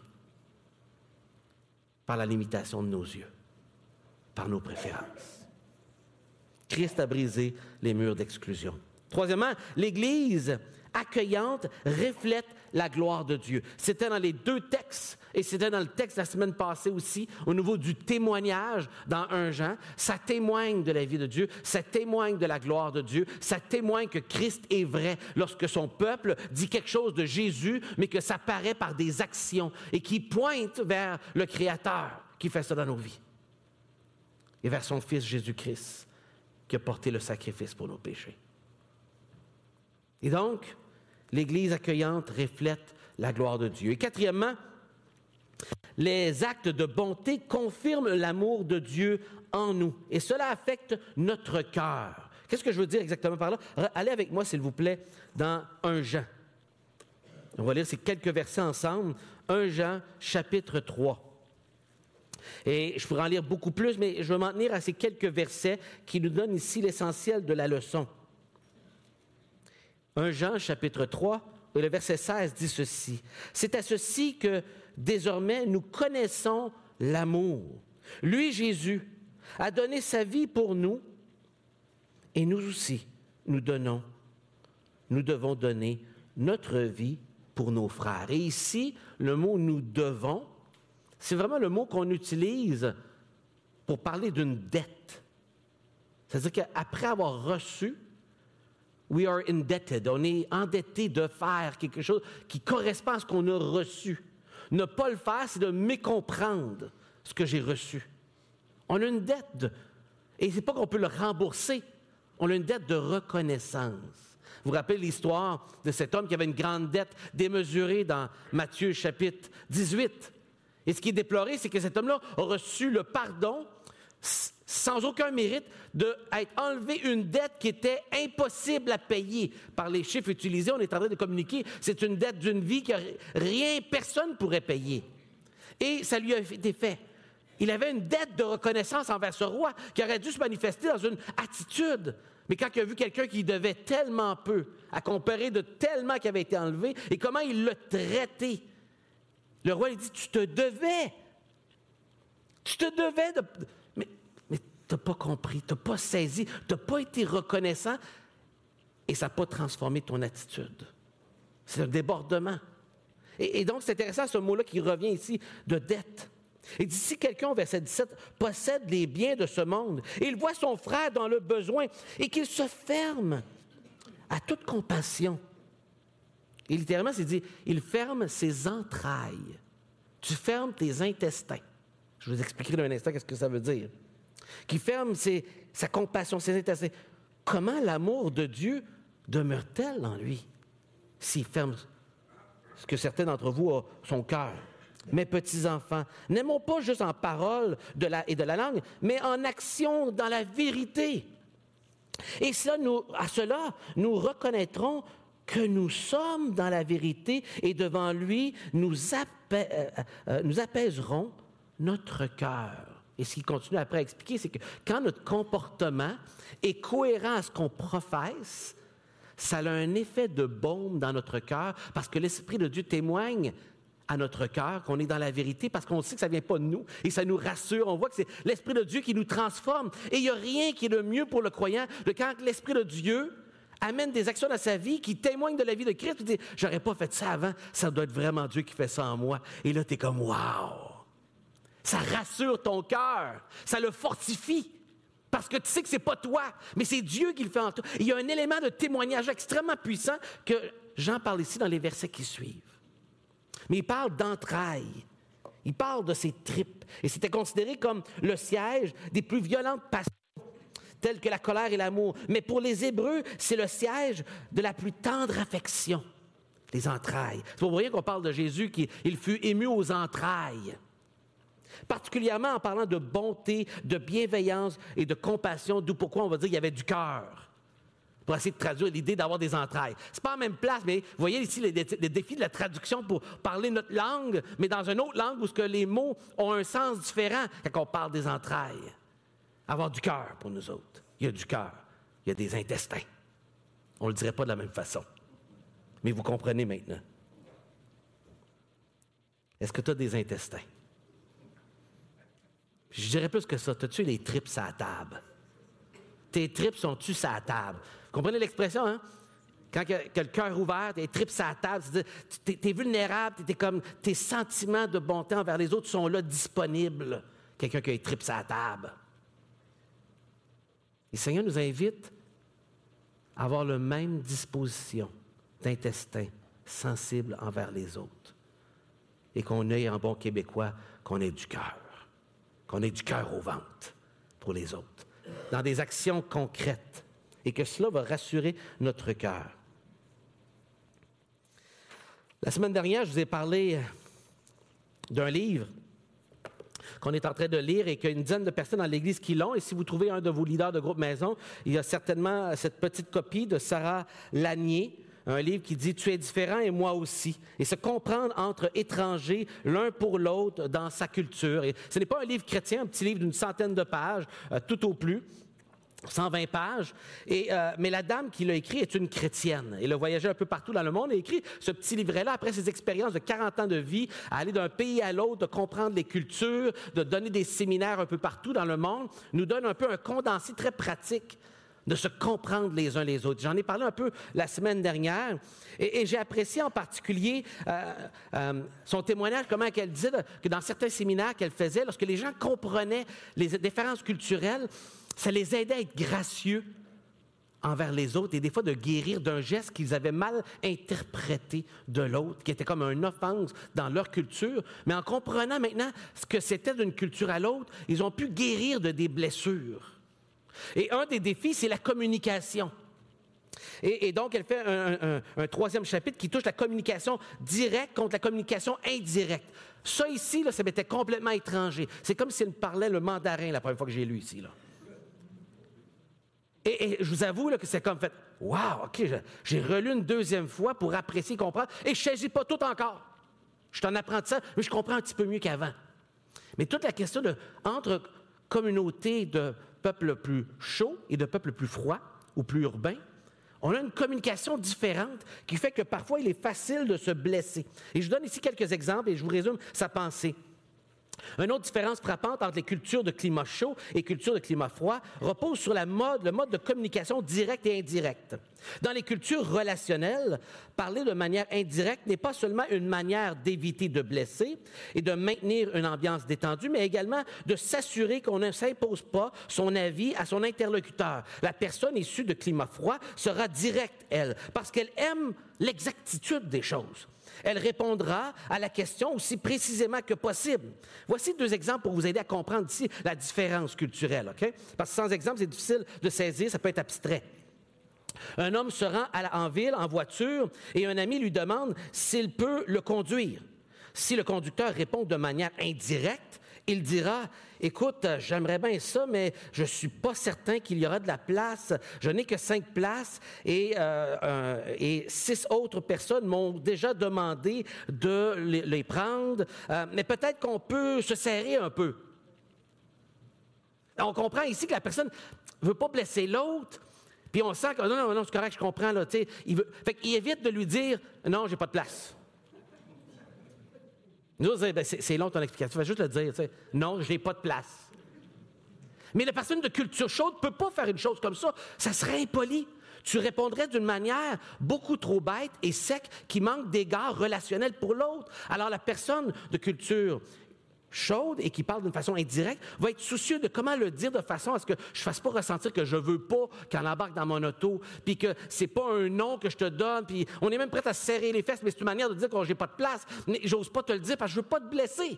Par la limitation de nos yeux, par nos préférences. Christ a brisé les murs d'exclusion. Troisièmement, l'Église accueillante reflète la gloire de Dieu. C'était dans les deux textes, et c'était dans le texte la semaine passée aussi, au niveau du témoignage dans un Jean. Ça témoigne de la vie de Dieu, ça témoigne de la gloire de Dieu, ça témoigne que Christ est vrai lorsque son peuple dit quelque chose de Jésus, mais que ça paraît par des actions et qui pointe vers le Créateur qui fait ça dans nos vies. Et vers son Fils Jésus-Christ qui a porté le sacrifice pour nos péchés. Et donc, l'Église accueillante reflète la gloire de Dieu. Et quatrièmement, les actes de bonté confirment l'amour de Dieu en nous. Et cela affecte notre cœur. Qu'est-ce que je veux dire exactement par là? Allez avec moi, s'il vous plaît, dans un Jean. On va lire ces quelques versets ensemble. un Jean, chapitre trois. Et je pourrais en lire beaucoup plus, mais je vais m'en tenir à ces quelques versets qui nous donnent ici l'essentiel de la leçon. un Jean, chapitre trois, et le verset seize dit ceci. « C'est à ceci que, désormais, nous connaissons l'amour. Lui, Jésus, a donné sa vie pour nous, et nous aussi, nous donnons, nous devons donner notre vie pour nos frères. » Et ici, le mot « nous devons », c'est vraiment le mot qu'on utilise pour parler d'une dette. C'est-à-dire qu'après avoir reçu, we are indebted. On est endetté de faire quelque chose qui correspond à ce qu'on a reçu. Ne pas le faire, c'est de mécomprendre ce que j'ai reçu. On a une dette, de, et c'est pas qu'on peut le rembourser, on a une dette de reconnaissance. Vous vous rappelez l'histoire de cet homme qui avait une grande dette démesurée dans Matthieu chapitre dix-huit. Et ce qui est déploré, c'est que cet homme-là a reçu le pardon sans aucun mérite d'être enlevé une dette qui était impossible à payer. Par les chiffres utilisés, on est en train de communiquer, c'est une dette d'une vie que rien, personne ne pourrait payer. Et ça lui a été fait. Il avait une dette de reconnaissance envers ce roi qui aurait dû se manifester dans une attitude Mais quand il a vu quelqu'un qui devait tellement peu, à comparer de tellement qui avait été enlevé, et comment il l'a traité, le roi lui dit, tu te devais. Tu te devais de... Mais, mais tu n'as pas compris, tu n'as pas saisi, tu n'as pas été reconnaissant, et ça n'a pas transformé ton attitude. C'est un débordement. Et, et donc, c'est intéressant ce mot-là qui revient ici, de dette. Et dit, si quelqu'un, au verset dix-sept, possède les biens de ce monde, et il voit son frère dans le besoin, et qu'il se ferme à toute compassion. Et littéralement, c'est dit, il ferme ses entrailles. Tu fermes tes intestins. Je vous expliquerai dans un instant qu'est-ce que ça veut dire. Qui ferme ses, sa compassion, ses intestins. Comment l'amour de Dieu demeure-t-elle en lui s'il ferme ce que certains d'entre vous ont son cœur? Mes petits-enfants, n'aimons pas juste en parole de la, et de la langue, mais en action, dans la vérité. Et cela, nous, à cela, nous reconnaîtrons que nous sommes dans la vérité et devant lui, nous, apais, euh, euh, nous apaiserons notre cœur. Et ce qu'il continue après à expliquer, c'est que quand notre comportement est cohérent à ce qu'on professe, ça a un effet de baume dans notre cœur parce que l'Esprit de Dieu témoigne à notre cœur qu'on est dans la vérité parce qu'on sait que ça ne vient pas de nous et ça nous rassure. On voit que c'est l'Esprit de Dieu qui nous transforme. Et il n'y a rien qui est de mieux pour le croyant de quand l'Esprit de Dieu amène des actions dans sa vie qui témoignent de la vie de Christ. Tu dis, j'aurais pas fait ça avant, ça doit être vraiment Dieu qui fait ça en moi. Et là, tu es comme, wow! Ça rassure ton cœur, ça le fortifie. Parce que tu sais que ce n'est pas toi, mais c'est Dieu qui le fait en toi. Il y a un élément de témoignage extrêmement puissant que Jean parle ici dans les versets qui suivent. Mais il parle d'entrailles. Il parle de ses tripes. Et c'était considéré comme le siège des plus violentes passions, telles que la colère et l'amour. Mais pour les Hébreux, c'est le siège de la plus tendre affection, les entrailles. C'est pour rien qu'on parle de Jésus qui il fut ému aux entrailles. Particulièrement en parlant de bonté, de bienveillance et de compassion, d'où pourquoi on va dire qu'il y avait du cœur. Pour essayer de traduire l'idée d'avoir des entrailles. Ce n'est pas en même place, mais vous voyez ici les, dé- les défis de la traduction pour parler notre langue, mais dans une autre langue où ce que les mots ont un sens différent quand on parle des entrailles. Avoir du cœur pour nous autres. Il y a du cœur, il y a des intestins. On ne le dirait pas de la même façon. Mais vous comprenez maintenant. Est-ce que tu as des intestins? Je dirais plus que ça. As-tu les tripes à la table? Tes tripes sont-tu à la table? Vous comprenez l'expression, hein? Quand tu as le cœur ouvert, tes tripes à la table, c'est-à-dire, tu es vulnérable, t'es comme, tes sentiments de bonté envers les autres sont là, disponibles. Quelqu'un qui a les tripes à la table. Et le Seigneur nous invite à avoir la même disposition d'intestin sensible envers les autres. Et qu'on ait, en bon québécois, qu'on ait du cœur. Qu'on ait du cœur au ventre pour les autres. Dans des actions concrètes. Et que cela va rassurer notre cœur. La semaine dernière, je vous ai parlé d'un livre qu'on est en train de lire et qu'il y a une dizaine de personnes dans l'Église qui l'ont. Et si vous trouvez un de vos leaders de groupe maison, il y a certainement cette petite copie de Sarah Lanier, un livre qui dit « Tu es différent et moi aussi ». Et se comprendre entre étrangers, l'un pour l'autre, dans sa culture. Et ce n'est pas un livre chrétien, un petit livre d'une centaine de pages, euh, tout au plus. cent vingt pages, et, euh, mais la dame qui l'a écrit est une chrétienne. Elle a voyagé un peu partout dans le monde et a écrit ce petit livret-là après ses expériences de quarante ans de vie, à aller d'un pays à l'autre, de comprendre les cultures, de donner des séminaires un peu partout dans le monde, nous donne un peu un condensé très pratique de se comprendre les uns les autres. J'en ai parlé un peu la semaine dernière et, et j'ai apprécié en particulier euh, euh, son témoignage, comment elle disait que dans certains séminaires qu'elle faisait, lorsque les gens comprenaient les différences culturelles, ça les aidait à être gracieux envers les autres et des fois de guérir d'un geste qu'ils avaient mal interprété de l'autre, qui était comme une offense dans leur culture. Mais en comprenant maintenant ce que c'était d'une culture à l'autre, ils ont pu guérir de des blessures. Et un des défis, c'est la communication. Et, et donc, elle fait un, un, un troisième chapitre qui touche la communication directe contre la communication indirecte. Ça ici, là, ça m'était complètement étranger. C'est comme si elle me parlait le mandarin la première fois que j'ai lu ici, là. Et, et je vous avoue là, que c'est comme fait, « Wow, OK, je, j'ai relu une deuxième fois pour apprécier, comprendre, et je ne saisis pas tout encore. Je t'en apprends de ça, mais je comprends un petit peu mieux qu'avant. » Mais toute la question de, entre communautés de peuples plus chauds et de peuples plus froids, ou plus urbain, on a une communication différente qui fait que parfois il est facile de se blesser. Et je donne ici quelques exemples et je vous résume sa pensée. Une autre différence frappante entre les cultures de climat chaud et cultures de climat froid repose sur la mode, le mode de communication directe et indirecte. Dans les cultures relationnelles, parler de manière indirecte n'est pas seulement une manière d'éviter de blesser et de maintenir une ambiance détendue, mais également de s'assurer qu'on ne s'impose pas son avis à son interlocuteur. La personne issue de climat froid sera directe, elle, parce qu'elle aime l'exactitude des choses. Elle répondra à la question aussi précisément que possible. Voici deux exemples pour vous aider à comprendre ici la différence culturelle, OK? Parce que sans exemple, c'est difficile de saisir, ça peut être abstrait. Un homme se rend à la, en ville en voiture et un ami lui demande s'il peut le conduire. Si le conducteur répond de manière indirecte, il dira « Écoute, j'aimerais bien ça, mais je ne suis pas certain qu'il y aura de la place. Je n'ai que cinq places et, euh, euh, et six autres personnes m'ont déjà demandé de les, les prendre. Euh, mais peut-être qu'on peut se serrer un peu. » On comprend ici que la personne ne veut pas blesser l'autre. Puis on sent que non, non, non, c'est correct, je comprends. Là, il veut... Fait qu'il évite de lui dire « Non, j'ai pas de place. » Nous autres, ben, c'est, c'est long ton explication, tu vas juste le dire, tu sais, non, je n'ai pas de place. Mais la personne de culture chaude ne peut pas faire une chose comme ça, ça serait impoli. Tu répondrais d'une manière beaucoup trop bête et sec qui manque d'égard relationnel pour l'autre. Alors la personne de culture chaude et qui parle d'une façon indirecte va être soucieux de comment le dire de façon à ce que je ne fasse pas ressentir que je ne veux pas qu'elle embarque dans mon auto, puis que c'est pas un nom que je te donne, puis on est même prêt à se serrer les fesses, mais c'est une manière de dire que j'ai pas de place, mais j'ose pas te le dire parce que je veux pas te blesser.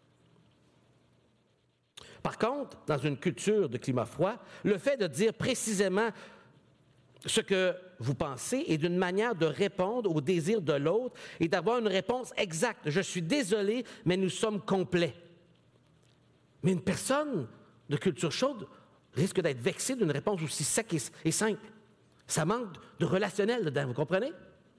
Par contre, dans une culture de climat froid, le fait de dire précisément ce que vous pensez est d'une manière de répondre au désir de l'autre et d'avoir une réponse exacte. Je suis désolé, mais nous sommes complets. Mais une personne de culture chaude risque d'être vexée d'une réponse aussi sec et simple. Ça manque de relationnel dedans, vous comprenez?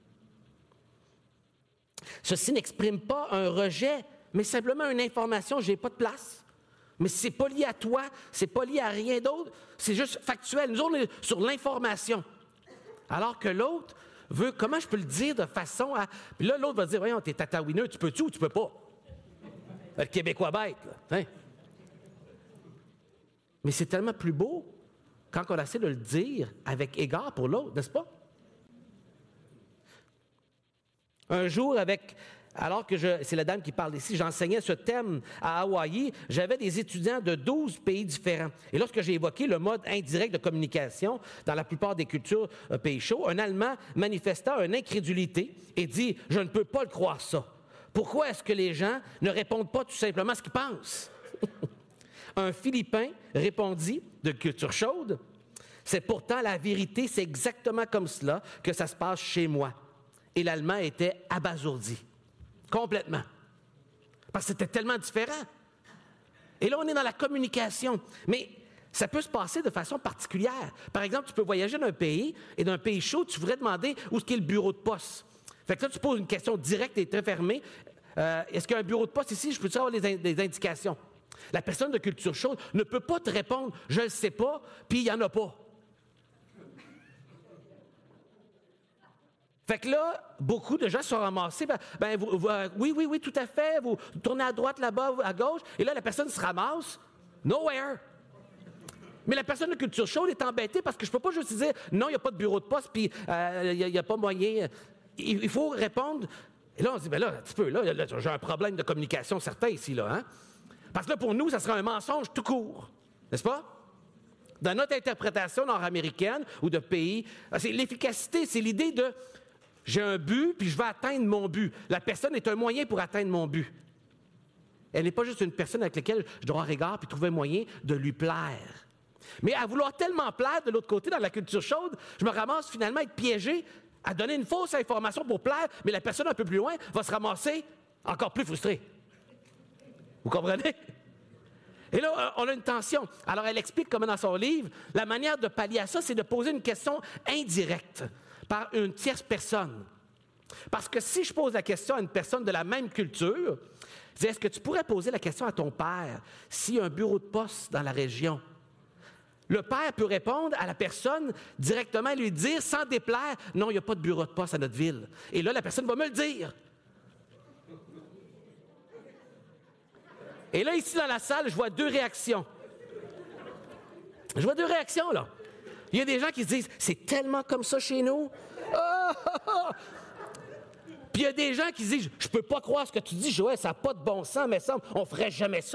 Ceci n'exprime pas un rejet, mais simplement une information, je n'ai pas de place. Mais c'est pas lié à toi, c'est pas lié à rien d'autre, c'est juste factuel. Nous autres, on est sur l'information. Alors que l'autre veut, comment je peux le dire de façon à... Puis là, l'autre va dire, voyons, t'es tatouineux, tu peux-tu ou tu peux pas? Le Québécois bête, là. Hein? Mais c'est tellement plus beau quand on essaie de le dire avec égard pour l'autre, n'est-ce pas? Un jour, avec... Alors que je, c'est la dame qui parle ici, j'enseignais ce thème à Hawaï, j'avais des étudiants de douze pays différents. Et lorsque j'ai évoqué le mode indirect de communication dans la plupart des cultures euh, pays chauds, un Allemand manifesta une incrédulité et dit « Je ne peux pas le croire ça. Pourquoi est-ce que les gens ne répondent pas tout simplement ce qu'ils pensent? » Un Philippin répondit, de culture chaude, « C'est pourtant la vérité, c'est exactement comme cela que ça se passe chez moi. » Et l'Allemand était abasourdi. Complètement. Parce que c'était tellement différent. Et là, on est dans la communication. Mais ça peut se passer de façon particulière. Par exemple, tu peux voyager d'un pays, et d'un pays chaud, tu voudrais demander où est-ce qu'est le bureau de poste. Fait que là, tu poses une question directe et très fermée. Euh, est-ce qu'il y a un bureau de poste ici? Je peux-tu avoir des, in- des indications? La personne de culture chaude ne peut pas te répondre « je ne le sais pas », puis il n'y en a pas. Fait que là, beaucoup de gens sont ramassés. Ben, ben vous, vous, euh, oui, oui, oui, tout à fait. Vous tournez à droite, là-bas, à gauche. Et là, la personne se ramasse. Nowhere. Mais la personne de culture chaude est embêtée parce que je ne peux pas juste dire non, il n'y a pas de bureau de poste, puis euh, il n'y a, a pas moyen. Il, il faut répondre. Et là, on se dit, ben là, un petit peu, là, là j'ai un problème de communication certain ici, là. Hein? Parce que là, pour nous, ça serait un mensonge tout court. N'est-ce pas? Dans notre interprétation nord-américaine ou de pays, c'est l'efficacité, c'est l'idée de j'ai un but, puis je vais atteindre mon but. La personne est un moyen pour atteindre mon but. Elle n'est pas juste une personne avec laquelle je dois avoir égard puis trouver un moyen de lui plaire. Mais à vouloir tellement plaire de l'autre côté, dans la culture chaude, je me ramasse finalement à être piégé, à donner une fausse information pour plaire, mais la personne un peu plus loin va se ramasser encore plus frustrée. Vous comprenez? Et là, on a une tension. Alors, elle explique comment dans son livre, la manière de pallier à ça, c'est de poser une question indirecte par une tierce personne. Parce que si je pose la question à une personne de la même culture, je dis, est-ce que tu pourrais poser la question à ton père s'il y a un bureau de poste dans la région? le père peut répondre à la personne directement et lui dire, sans déplaire, « Non, il n'y a pas de bureau de poste à notre ville. » Et là, la personne va me le dire. Et là, ici, dans la salle, je vois deux réactions. Je vois deux réactions, là. Il y a des gens qui se disent, « C'est tellement comme ça chez nous. Oh! » Puis il y a des gens qui se disent, « Je ne peux pas croire ce que tu dis, Joël, ça n'a pas de bon sens, mais ça, on ne ferait jamais ça. »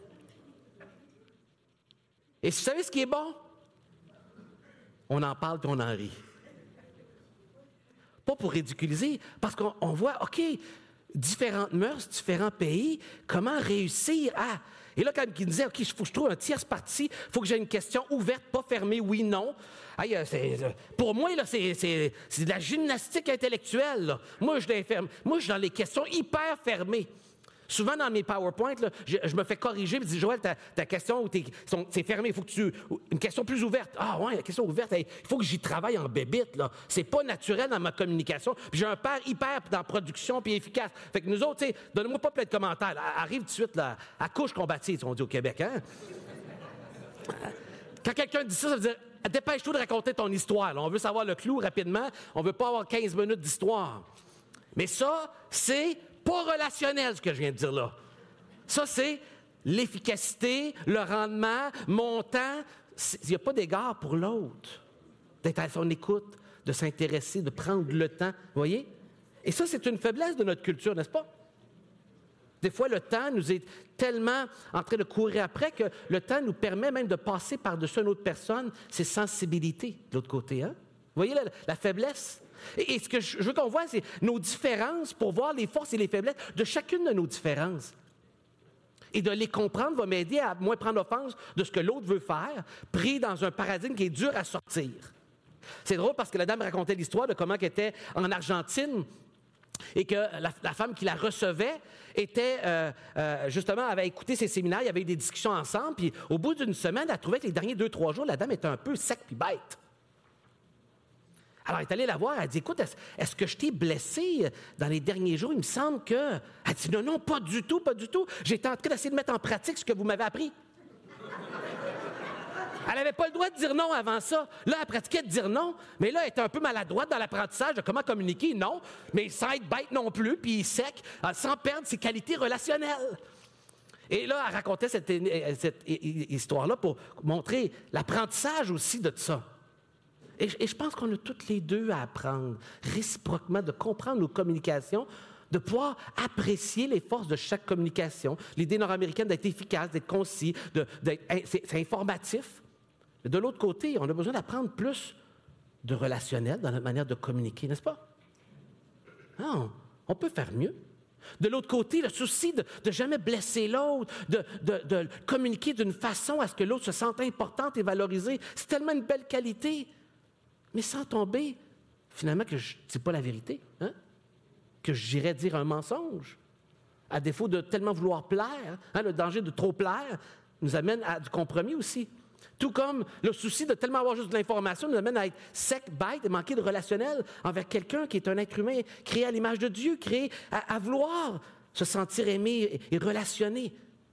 Et vous savez ce qui est bon? On en parle puis on en rit. Pas pour ridiculiser, parce qu'on on voit, OK, différentes mœurs, différents pays, comment réussir à... Et là, quand il me disait, OK, il faut que je trouve un tierce parti, il faut que j'ai une question ouverte, pas fermée, oui, non. Hey, c'est, pour moi, là, c'est, c'est, c'est de la gymnastique intellectuelle. Là. Moi, je moi, je suis dans les questions hyper fermées. Souvent, dans mes PowerPoints, là, je, je me fais corriger et je dis, Joël, ta, ta question, ou tes, sont, c'est fermé, il faut que tu... Une question plus ouverte. Ah ouais, la question ouverte, il faut que j'y travaille en bébite, là. C'est pas naturel dans ma communication. Puis j'ai un père hyper dans la production puis efficace. Fait que nous autres, tu sais, donnez-moi pas plein de commentaires. Là. Arrive tout de suite, là, à couche combative, on dit au Québec, hein? Quand quelqu'un dit ça, ça veut dire, dépêche-toi de raconter ton histoire. Là. On veut savoir le clou rapidement. On veut pas avoir quinze minutes d'histoire. Mais ça, c'est... pas relationnel, ce que je viens de dire là. Ça, c'est l'efficacité, le rendement, mon temps. Il n'y a pas d'égard pour l'autre. D'être à son écoute, de s'intéresser, de prendre le temps. Vous voyez? Et ça, c'est une faiblesse de notre culture, n'est-ce pas? Des fois, le temps nous est tellement en train de courir après que le temps nous permet même de passer par-dessus une autre personne, ses sensibilités de l'autre côté. Hein? Vous voyez la, la faiblesse? Et, et ce que je veux qu'on voit, c'est nos différences pour voir les forces et les faiblesses de chacune de nos différences. Et de les comprendre va m'aider à moins prendre offense de ce que l'autre veut faire, pris dans un paradigme qui est dur à sortir. C'est drôle parce que la dame racontait l'histoire de comment elle était en Argentine et que la, la femme qui la recevait était, euh, euh, justement, avait écouté ses séminaires, il y avait eu des discussions ensemble, puis au bout d'une semaine, elle trouvait que les derniers deux, trois jours, la dame était un peu sec puis bête. Alors, elle est allée la voir, elle a dit, écoute, est-ce, est-ce que je t'ai blessé dans les derniers jours? Il me semble que... Elle dit, non, non, pas du tout, pas du tout. J'étais en train d'essayer de mettre en pratique ce que vous m'avez appris. Elle n'avait pas le droit de dire non avant ça. Là, elle pratiquait de dire non, mais là, elle était un peu maladroite dans l'apprentissage de comment communiquer, non, mais sans être bête non plus, puis sec, sans perdre ses qualités relationnelles. Et là, elle racontait cette, cette histoire-là pour montrer l'apprentissage aussi de ça. Et, et je pense qu'on a toutes les deux à apprendre, réciproquement, de comprendre nos communications, de pouvoir apprécier les forces de chaque communication. L'idée nord-américaine d'être efficace, d'être concis, de, d'être, c'est, c'est informatif. De l'autre côté, on a besoin d'apprendre plus de relationnel dans notre manière de communiquer, n'est-ce pas? Non, on peut faire mieux. De l'autre côté, le souci de ne jamais blesser l'autre, de, de, de communiquer d'une façon à ce que l'autre se sente importante et valorisée, c'est tellement une belle qualité. Mais sans tomber, finalement, que je ne dis pas la vérité, hein? Que j'irais dire un mensonge. À défaut de tellement vouloir plaire, hein, le danger de trop plaire nous amène à du compromis aussi. Tout comme le souci de tellement avoir juste de l'information nous amène à être sec, bête et manquer de relationnel envers quelqu'un qui est un être humain créé à l'image de Dieu, créé à, à vouloir se sentir aimé et, et relationné.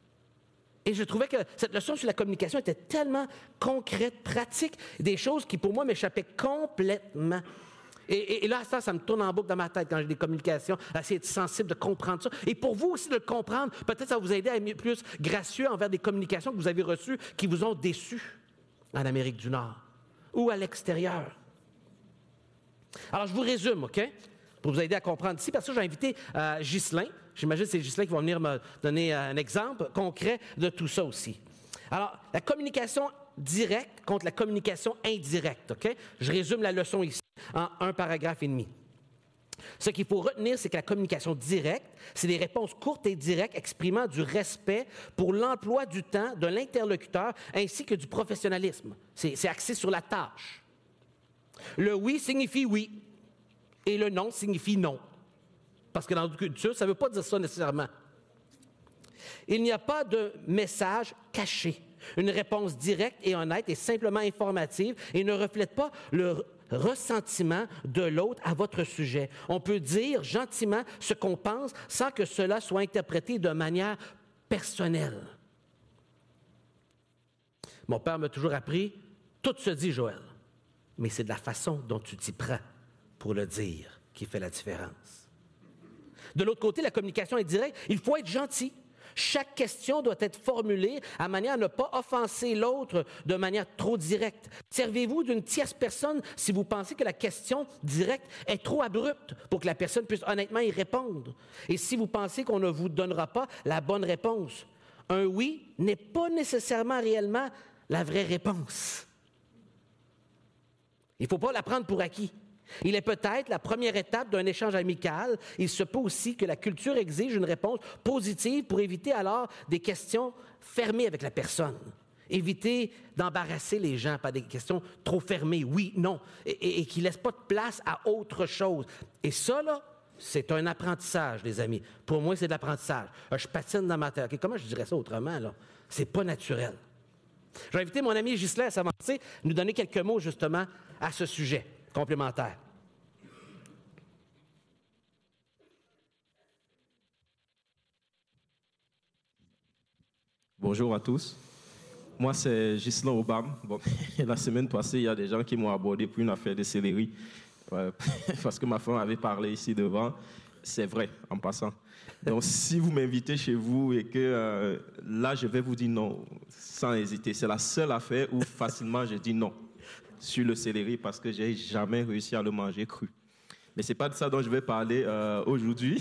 Et je trouvais que cette leçon sur la communication était tellement concrète, pratique, des choses qui, pour moi, m'échappaient complètement. Et, et, et là, ça, ça me tourne en boucle dans ma tête quand j'ai des communications, à essayer d'être sensible, de comprendre ça. Et pour vous aussi de le comprendre, peut-être ça va vous aider à être plus gracieux envers des communications que vous avez reçues qui vous ont déçus en Amérique du Nord ou à l'extérieur. Alors, je vous résume, OK? Pour vous aider à comprendre ici, parce que j'ai invité euh, Ghislain. J'imagine que c'est Ghislain qui va venir me donner un exemple concret de tout ça aussi. Alors, la communication directe contre la communication indirecte, OK? Je résume la leçon ici en un paragraphe et demi. Ce qu'il faut retenir, c'est que la communication directe, c'est des réponses courtes et directes exprimant du respect pour l'emploi du temps de l'interlocuteur ainsi que du professionnalisme. C'est, c'est axé sur la tâche. Le oui signifie oui et le non signifie non. Parce que dans notre culture, ça ne veut pas dire ça nécessairement. Il n'y a pas de message caché. Une réponse directe et honnête est simplement informative et ne reflète pas le ressentiment de l'autre à votre sujet. On peut dire gentiment ce qu'on pense sans que cela soit interprété de manière personnelle. Mon père m'a toujours appris, tout se dit, Joël, mais c'est de la façon dont tu t'y prends pour le dire qui fait la différence. De l'autre côté, la communication indirecte, il faut être gentil. Chaque question doit être formulée à manière à ne pas offenser l'autre de manière trop directe. Servez-vous d'une tierce personne si vous pensez que la question directe est trop abrupte pour que la personne puisse honnêtement y répondre. Et si vous pensez qu'on ne vous donnera pas la bonne réponse, un oui n'est pas nécessairement réellement la vraie réponse. Il ne faut pas la prendre pour acquis. Il est peut-être la première étape d'un échange amical. Il se peut aussi que la culture exige une réponse positive pour éviter alors des questions fermées avec la personne. Éviter d'embarrasser les gens par des questions trop fermées, oui, non, et, et, et qui ne laissent pas de place à autre chose. Et ça, là, c'est un apprentissage, les amis. Pour moi, c'est de l'apprentissage. Je patine dans ma tête. Okay, comment je dirais ça autrement, là? C'est pas naturel. Je vais inviter mon ami Ghislain à s'avancer, nous donner quelques mots, justement, à ce sujet complémentaire. Bonjour à tous. Moi, c'est Ghislain Obam. Bon, la semaine passée, il y a des gens qui m'ont abordé pour une affaire de céleri. Euh, parce que ma femme avait parlé ici devant. C'est vrai, en passant. Donc, si vous m'invitez chez vous et que euh, là, je vais vous dire non, sans hésiter. C'est la seule affaire où facilement je dis non sur le céleri parce que je n'ai jamais réussi à le manger cru. Mais ce n'est pas de ça dont je vais parler euh, aujourd'hui.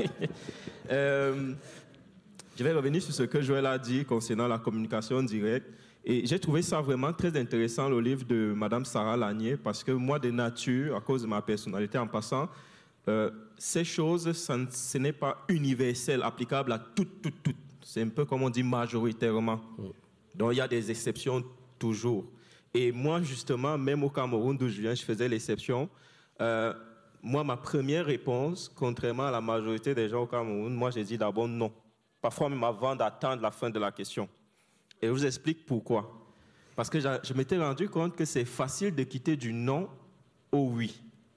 euh, je vais revenir sur ce que Joël a dit concernant la communication directe. Et j'ai trouvé ça vraiment très intéressant, le livre de Mme Sarah Lanier, parce que moi, de nature, à cause de ma personnalité en passant, euh, ces choses, ça, ce n'est pas universel, applicable à toutes, toutes, toutes. C'est un peu comme on dit majoritairement. Donc, il y a des exceptions toujours. Et moi, justement, même au Cameroun d'où je viens, je faisais l'exception. Euh, moi, ma première réponse, contrairement à la majorité des gens au Cameroun, moi, j'ai dit d'abord non. Parfois même avant d'attendre la fin de la question. Et je vous explique pourquoi. Parce que je m'étais rendu compte que c'est facile de quitter du non au oui.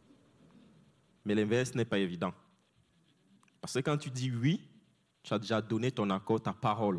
Mais l'inverse n'est pas évident. Parce que quand tu dis oui, tu as déjà donné ton accord, ta parole.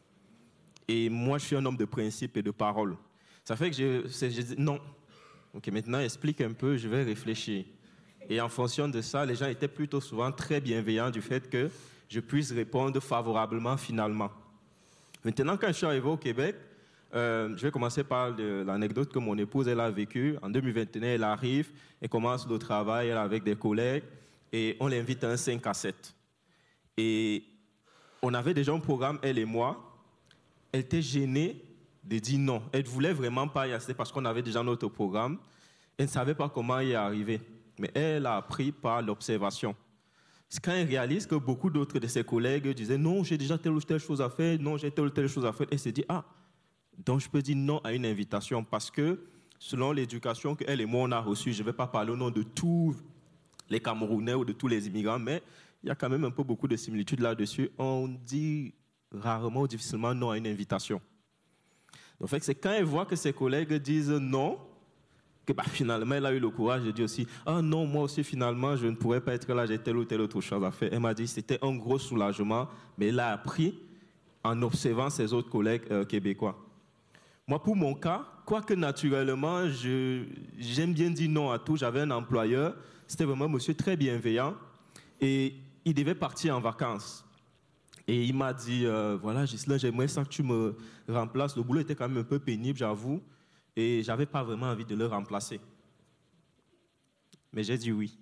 Et moi, je suis un homme de principe et de parole. Ça fait que je, je dis non. Ok, maintenant, explique un peu, je vais réfléchir. Et en fonction de ça, les gens étaient plutôt souvent très bienveillants du fait que je puisse répondre favorablement finalement. Maintenant, quand je suis arrivé au Québec, euh, je vais commencer par l'anecdote que mon épouse elle a vécue. En deux mille vingt et un, elle arrive, elle commence le travail elle, avec des collègues et on l'invite à un cinq à sept. Et on avait déjà un programme, elle et moi. Elle était gênée de dire non. Elle ne voulait vraiment pas y assister parce qu'on avait déjà notre programme. Elle ne savait pas comment y arriver. Mais elle a appris par l'observation. C'est quand elle réalise que beaucoup d'autres de ses collègues disaient « Non, j'ai déjà telle ou telle chose à faire. Non, j'ai telle ou telle chose à faire. » Elle s'est dit « Ah, donc je peux dire non à une invitation. » Parce que selon l'éducation qu'elle et moi on a reçue, je ne vais pas parler au nom de tous les Camerounais ou de tous les immigrants, mais il y a quand même un peu beaucoup de similitudes là-dessus. On dit rarement ou difficilement non à une invitation. Donc c'est quand elle voit que ses collègues disent non, que bah, finalement, elle a eu le courage de dire aussi « Ah non, moi aussi, finalement, je ne pourrais pas être là, j'ai telle ou telle autre chose à faire. » Elle m'a dit que c'était un gros soulagement, mais elle l'a appris en observant ses autres collègues euh, québécois. Moi, pour mon cas, quoique naturellement, je, j'aime bien dire non à tout, j'avais un employeur, c'était vraiment un monsieur très bienveillant, et il devait partir en vacances. Et il m'a dit euh, « Voilà, Ghislain, j'aimerais ça que tu me remplaces. » Le boulot était quand même un peu pénible, j'avoue. Et je n'avais pas vraiment envie de le remplacer. Mais j'ai dit oui.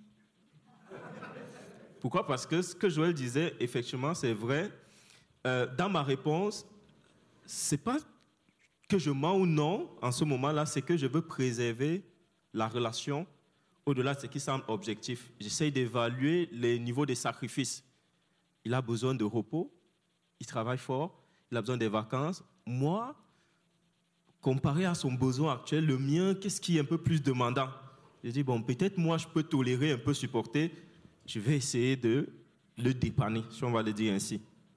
Pourquoi? Parce que ce que Joël disait, effectivement, c'est vrai. Euh, dans ma réponse, ce n'est pas que je mens ou non en ce moment-là, c'est que je veux préserver la relation au-delà de ce qui semble objectif. J'essaie d'évaluer les niveaux des sacrifices. Il a besoin de repos, il travaille fort, il a besoin des vacances. Moi, comparé à son besoin actuel, le mien, qu'est-ce qui est un peu plus demandant? Je dis, bon, peut-être moi, je peux tolérer, un peu supporter. Je vais essayer de le dépanner, si on va le dire ainsi.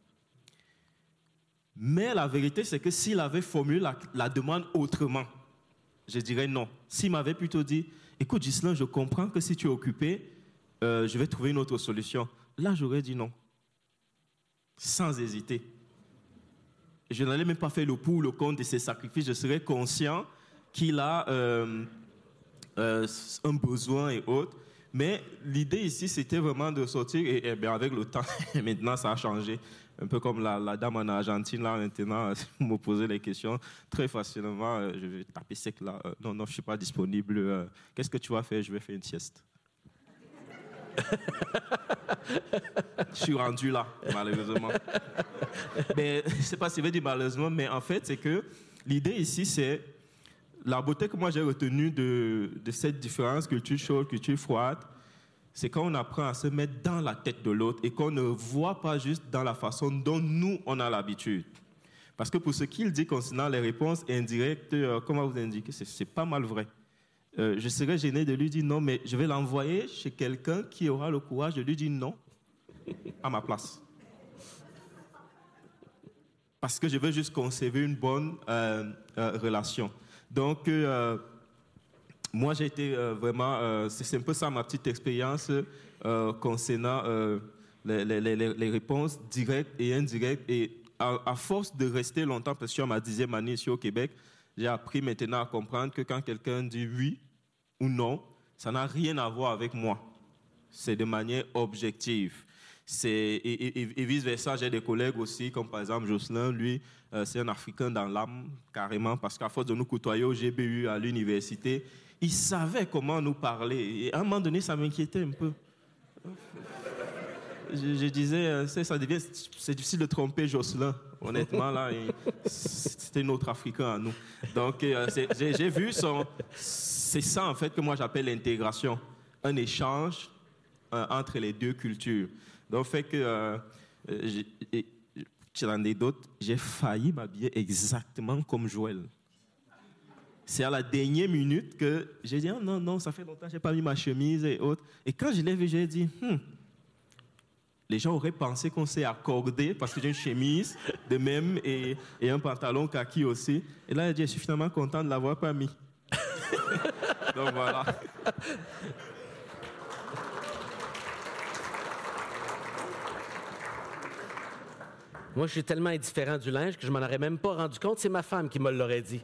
Mais la vérité, c'est que s'il avait formulé la, la demande autrement, je dirais non. S'il m'avait plutôt dit, écoute, Ghislain, je comprends que si tu es occupé, euh, je vais trouver une autre solution. Là, j'aurais dit non. Sans hésiter. je n'allais même pas faire le pour ou le contre de ses sacrifices. Je serais conscient qu'il a euh, euh, un besoin et autres. Mais l'idée ici, c'était vraiment de sortir. Et, et bien avec le temps, maintenant, ça a changé. Un peu comme la, la dame en Argentine, là, maintenant, si vous me posez les questions, très facilement, euh, je vais taper sec là. Euh, non, non, je ne suis pas disponible. Euh, qu'est-ce que tu vas faire? Je vais faire une sieste. Je suis rendu là, malheureusement. Mais je ne sais pas si je vais dire malheureusement, mais en fait, c'est que l'idée ici, c'est la beauté que moi j'ai retenue de, de cette différence culture chaude, culture froide, c'est quand on apprend à se mettre dans la tête de l'autre et qu'on ne voit pas juste dans la façon dont nous, on a l'habitude. Parce que pour ce qu'il dit concernant les réponses indirectes, euh, comment vous indiquez, c'est, c'est pas mal vrai. Euh, je serais gêné de lui dire non, mais je vais l'envoyer chez quelqu'un qui aura le courage de lui dire non à ma place. Parce que je veux juste conserver une bonne euh, euh, relation. Donc, euh, moi, j'ai été euh, vraiment... Euh, c'est, c'est un peu ça ma petite expérience euh, concernant euh, les, les, les, les réponses directes et indirectes. Et à, à force de rester longtemps, parce que je suis à ma dixième année ici au Québec, j'ai appris maintenant à comprendre que quand quelqu'un dit oui ou non, ça n'a rien à voir avec moi. C'est de manière objective. C'est, et, et, et vice-versa, j'ai des collègues aussi, comme par exemple Jocelyn, lui, euh, c'est un Africain dans l'âme, carrément, parce qu'à force de nous côtoyer au G B U, à l'université, il savait comment nous parler. Et à un moment donné, ça m'inquiétait un peu. Je, je disais, c'est, ça devient, c'est difficile de tromper Jocelyn, honnêtement, là, et c'était un autre Africain à nous. Donc, euh, c'est, j'ai, j'ai vu son... C'est ça, en fait, que moi j'appelle l'intégration. Un échange euh, entre les deux cultures. Donc, fait que, euh, j'ai, j'ai l'anecdote, j'ai failli m'habiller exactement comme Joël. C'est à la dernière minute que j'ai dit, oh, non, non, ça fait longtemps que je n'ai pas mis ma chemise et autres. Et quand je l'ai vu, j'ai dit, hmm, les gens auraient pensé qu'on s'est accordé parce que j'ai une chemise de même et, et un pantalon kaki aussi. Et là, j'ai dit, je suis finalement content de ne l'avoir pas mis. Donc, voilà. Moi, je suis tellement indifférent du linge que je m'en aurais même pas rendu compte. C'est ma femme qui me l'aurait dit.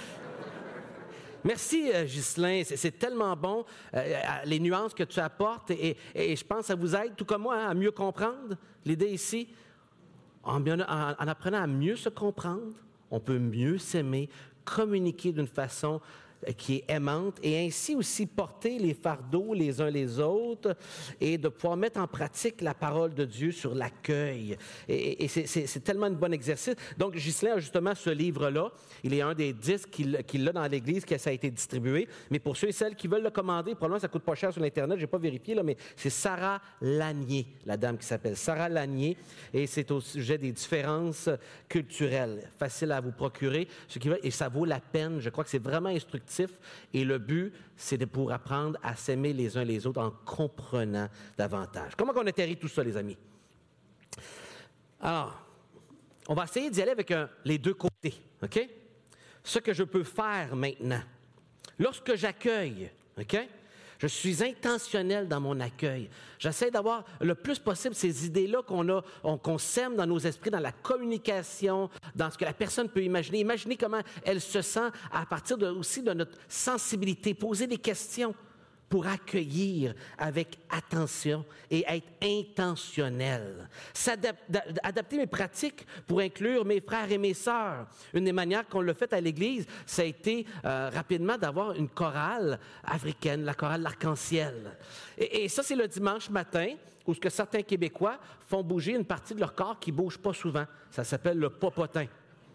Merci, euh, Ghislain. C'est, c'est tellement bon, euh, les nuances que tu apportes. Et, et, et je pense que ça vous aide, tout comme moi, hein, à mieux comprendre. L'idée ici, en, en, en apprenant à mieux se comprendre, on peut mieux s'aimer, communiquer d'une façon qui est aimante et ainsi aussi porter les fardeaux les uns les autres et de pouvoir mettre en pratique la parole de Dieu sur l'accueil. Et, et c'est, c'est, c'est tellement un bon exercice. Donc, Ghislain a justement ce livre-là. Il est un des dix qu'il, qu'il a dans l'Église, que ça a été distribué. Mais pour ceux et celles qui veulent le commander, probablement ça ne coûte pas cher sur l'Internet, je n'ai pas vérifié, là, mais c'est Sarah Lanier, la dame qui s'appelle Sarah Lanier. Et c'est au sujet des différences culturelles. Facile à vous procurer. Ce qui va, et ça vaut la peine. Je crois que c'est vraiment instructif. Et le but, c'est de pour apprendre à s'aimer les uns les autres en comprenant davantage. Comment on atterrit tout ça, les amis? Alors, on va essayer d'y aller avec un, les deux côtés, OK? Ce que je peux faire maintenant. Lorsque j'accueille, OK? Je suis intentionnel dans mon accueil. J'essaie d'avoir le plus possible ces idées-là qu'on a, on, qu'on sème dans nos esprits, dans la communication, dans ce que la personne peut imaginer. Imaginez comment elle se sent à partir de, aussi de notre sensibilité. Poser des questions pour accueillir avec attention et être intentionnel. S'adap- adapter mes pratiques pour inclure mes frères et mes sœurs. Une des manières qu'on l'a fait à l'Église, ça a été euh, rapidement d'avoir une chorale africaine, la chorale L'Arc-en-Ciel. Et, et ça, c'est le dimanche matin où ce que certains Québécois font bouger une partie de leur corps qui ne bouge pas souvent. Ça s'appelle le popotin.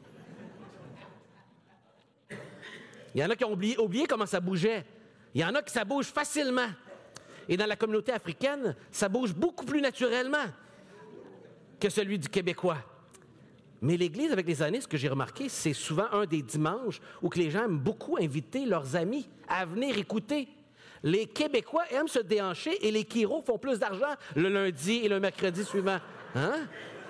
Il y en a qui ont oublié, oublié comment ça bougeait. Il y en a qui ça bouge facilement. Et dans la communauté africaine, ça bouge beaucoup plus naturellement que celui du Québécois. Mais l'Église, avec les années, ce que j'ai remarqué, c'est souvent un des dimanches où que les gens aiment beaucoup inviter leurs amis à venir écouter. Les Québécois aiment se déhancher et les Kiros font plus d'argent le lundi et le mercredi suivant. Hein?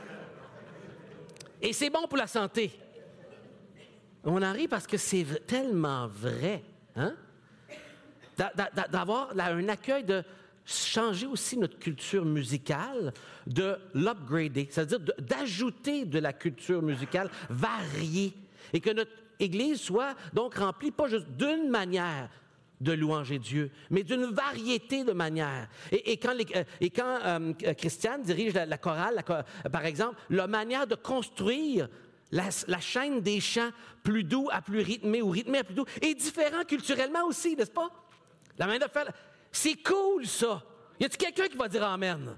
Et c'est bon pour la santé. On en rit parce que c'est tellement vrai. Hein? D'avoir là, un accueil de changer aussi notre culture musicale, de l'upgrader, c'est-à-dire de, d'ajouter de la culture musicale variée, et que notre Église soit donc remplie pas juste d'une manière de louanger Dieu, mais d'une variété de manières. Et, et quand, les, et quand euh, Christiane dirige la, la chorale, la, par exemple, la manière de construire la, la chaîne des chants plus doux à plus rythmé ou rythmé à plus doux est différent culturellement aussi, n'est-ce pas? La manière de faire... C'est cool, ça! Y a-t-il quelqu'un qui va dire Amen?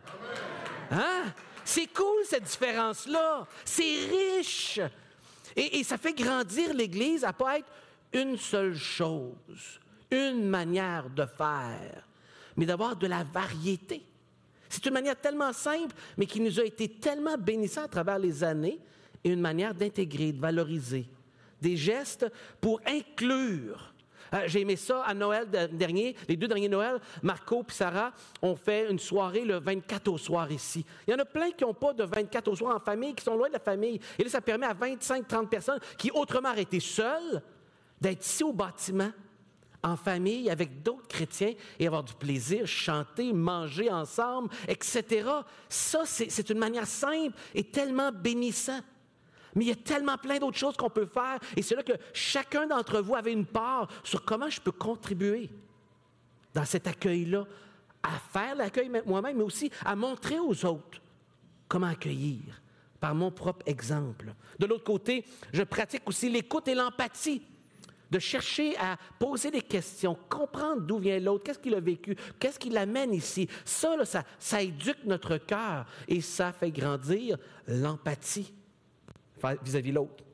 Hein? C'est cool, cette différence-là. C'est riche. Et, et ça fait grandir l'Église à ne pas être une seule chose, une manière de faire, mais d'avoir de la variété. C'est une manière tellement simple, mais qui nous a été tellement bénissante à travers les années, et une manière d'intégrer, de valoriser des gestes pour inclure. Euh, j'ai aimé ça à Noël dernier, les deux derniers Noëls, Marco et Sarah ont fait une soirée le vingt-quatre au soir ici. Il y en a plein qui n'ont pas de vingt-quatre au soir en famille, qui sont loin de la famille. Et là, ça permet à vingt-cinq trente personnes qui autrement auraient été seules d'être ici au bâtiment, en famille, avec d'autres chrétiens, et avoir du plaisir, chanter, manger ensemble, et cetera. Ça, c'est, c'est une manière simple et tellement bénissante. Mais il y a tellement plein d'autres choses qu'on peut faire, et c'est là que chacun d'entre vous avait une part sur comment je peux contribuer dans cet accueil-là, à faire l'accueil moi-même, mais aussi à montrer aux autres comment accueillir, par mon propre exemple. De l'autre côté, je pratique aussi l'écoute et l'empathie, de chercher à poser des questions, comprendre d'où vient l'autre, qu'est-ce qu'il a vécu, qu'est-ce qui l'amène ici. Ça, là, ça, ça éduque notre cœur et ça fait grandir l'empathie vis-à-vis de l'autre.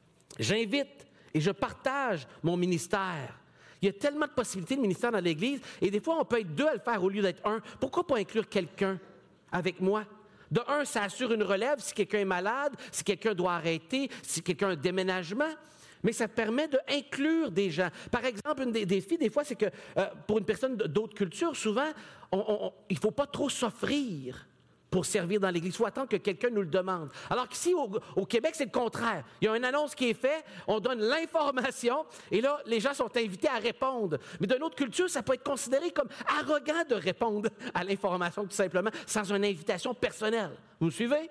J'invite et je partage mon ministère. Il y a tellement de possibilités de ministère dans l'Église et des fois, on peut être deux à le faire au lieu d'être un. Pourquoi pas inclure quelqu'un avec moi? De un, ça assure une relève si quelqu'un est malade, si quelqu'un doit arrêter, si quelqu'un a un déménagement. Mais ça permet d'inclure des gens. Par exemple, un des défis, des fois, c'est que euh, pour une personne d'autres cultures, souvent, on, on, il ne faut pas trop s'offrir pour servir dans l'Église. Il faut attendre que quelqu'un nous le demande. Alors qu'ici, au, au Québec, c'est le contraire. Il y a une annonce qui est faite, on donne l'information, et là, les gens sont invités à répondre. Mais d'une autre culture, ça peut être considéré comme arrogant de répondre à l'information, tout simplement, sans une invitation personnelle. Vous me suivez?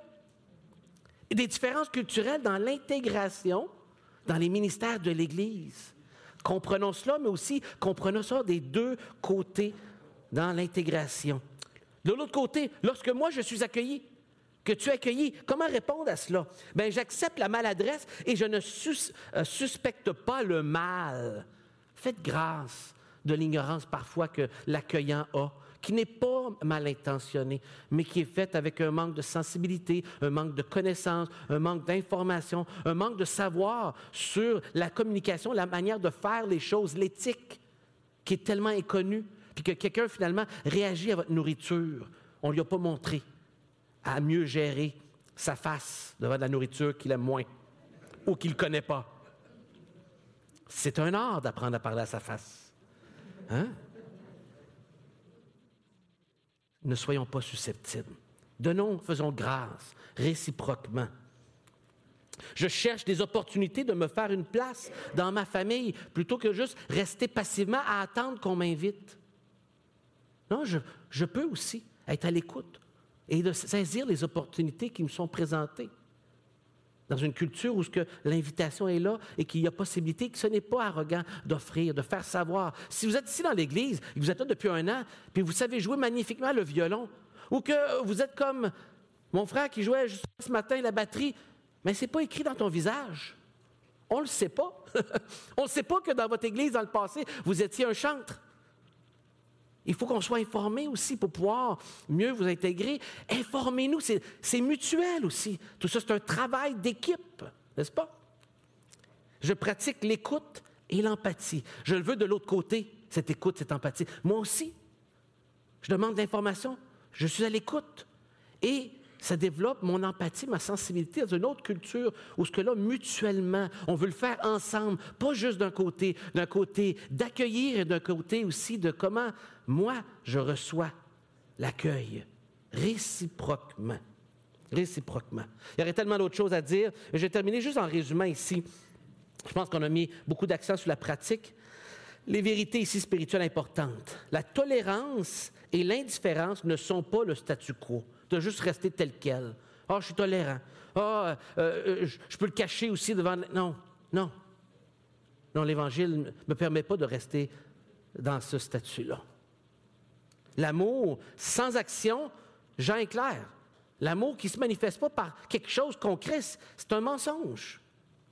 Et des différences culturelles dans l'intégration dans les ministères de l'Église. Comprenons cela, mais aussi comprenons ça des deux côtés dans l'intégration. De l'autre côté, lorsque moi je suis accueilli, que tu es accueilli, comment répondre à cela? Bien, j'accepte la maladresse et je ne sus- euh, suspecte pas le mal. Faites grâce de l'ignorance parfois que l'accueillant a, qui n'est pas mal intentionné, mais qui est faite avec un manque de sensibilité, un manque de connaissance, un manque d'information, un manque de savoir sur la communication, la manière de faire les choses, l'éthique, qui est tellement inconnue, puis que quelqu'un, finalement, réagit à votre nourriture. On ne lui a pas montré à mieux gérer sa face devant de la nourriture qu'il aime moins ou qu'il ne connaît pas. C'est un art d'apprendre à parler à sa face. Hein? Ne soyons pas susceptibles. Donnons, faisons grâce, réciproquement. Je cherche des opportunités de me faire une place dans ma famille plutôt que juste rester passivement à attendre qu'on m'invite. Non, je, je peux aussi être à l'écoute et de saisir les opportunités qui me sont présentées. Dans une culture où ce que l'invitation est là et qu'il y a possibilité, que ce n'est pas arrogant d'offrir, de faire savoir. Si vous êtes ici dans l'Église et que vous êtes là depuis un an, puis vous savez jouer magnifiquement le violon, ou que vous êtes comme mon frère qui jouait juste ce matin la batterie, mais ce n'est pas écrit dans ton visage. On ne le sait pas. On ne sait pas que dans votre Église, dans le passé, vous étiez un chantre. Il faut qu'on soit informé aussi pour pouvoir mieux vous intégrer. Informez-nous, c'est, c'est mutuel aussi. Tout ça, c'est un travail d'équipe, n'est-ce pas? Je pratique l'écoute et l'empathie. Je le veux de l'autre côté, cette écoute, cette empathie. Moi aussi, je demande de l'information. Je suis à l'écoute. Et ça développe mon empathie, ma sensibilité dans une autre culture où ce que là, mutuellement, on veut le faire ensemble, pas juste d'un côté, d'un côté d'accueillir et d'un côté aussi de comment moi, je reçois l'accueil réciproquement. Réciproquement. Il y aurait tellement d'autres choses à dire. Je vais terminer juste en résumant ici. Je pense qu'on a mis beaucoup d'accent sur la pratique. les vérités ici spirituelles importantes. La tolérance et l'indifférence ne sont pas le statu quo, de juste rester tel quel. « Ah, oh, je suis tolérant. Ah, oh, euh, je, je peux le cacher aussi devant... » Non, non. Non, l'Évangile ne me permet pas de rester dans ce statut-là. L'amour sans action, Jean est clair. L'amour qui ne se manifeste pas par quelque chose de concret, c'est un mensonge.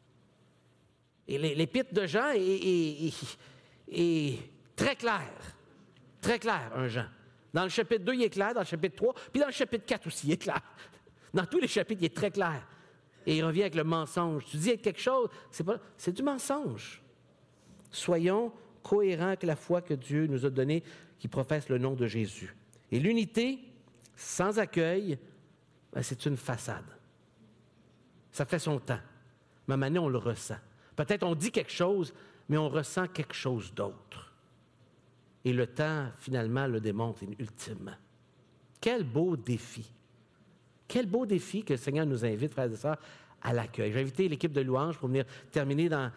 Et l'épître de Jean est, est, est, est très clair. Très clair, un Jean. Dans le chapitre deux, il est clair. Dans le chapitre trois, puis dans le chapitre quatre aussi, il est clair. Dans tous les chapitres, il est très clair. Et il revient avec le mensonge. Tu dis quelque chose, c'est, pas, c'est du mensonge. Soyons cohérents avec la foi que Dieu nous a donnée, qui professe le nom de Jésus. Et l'unité, sans accueil, ben c'est une façade. Ça fait son temps. Mais maintenant, on le ressent. Peut-être on dit quelque chose, mais on ressent quelque chose d'autre. Et le temps, finalement, le démontre ultimement. Quel beau défi. Quel beau défi que le Seigneur nous invite, frères et sœurs, à l'accueil. J'ai invité l'équipe de louange pour venir terminer dans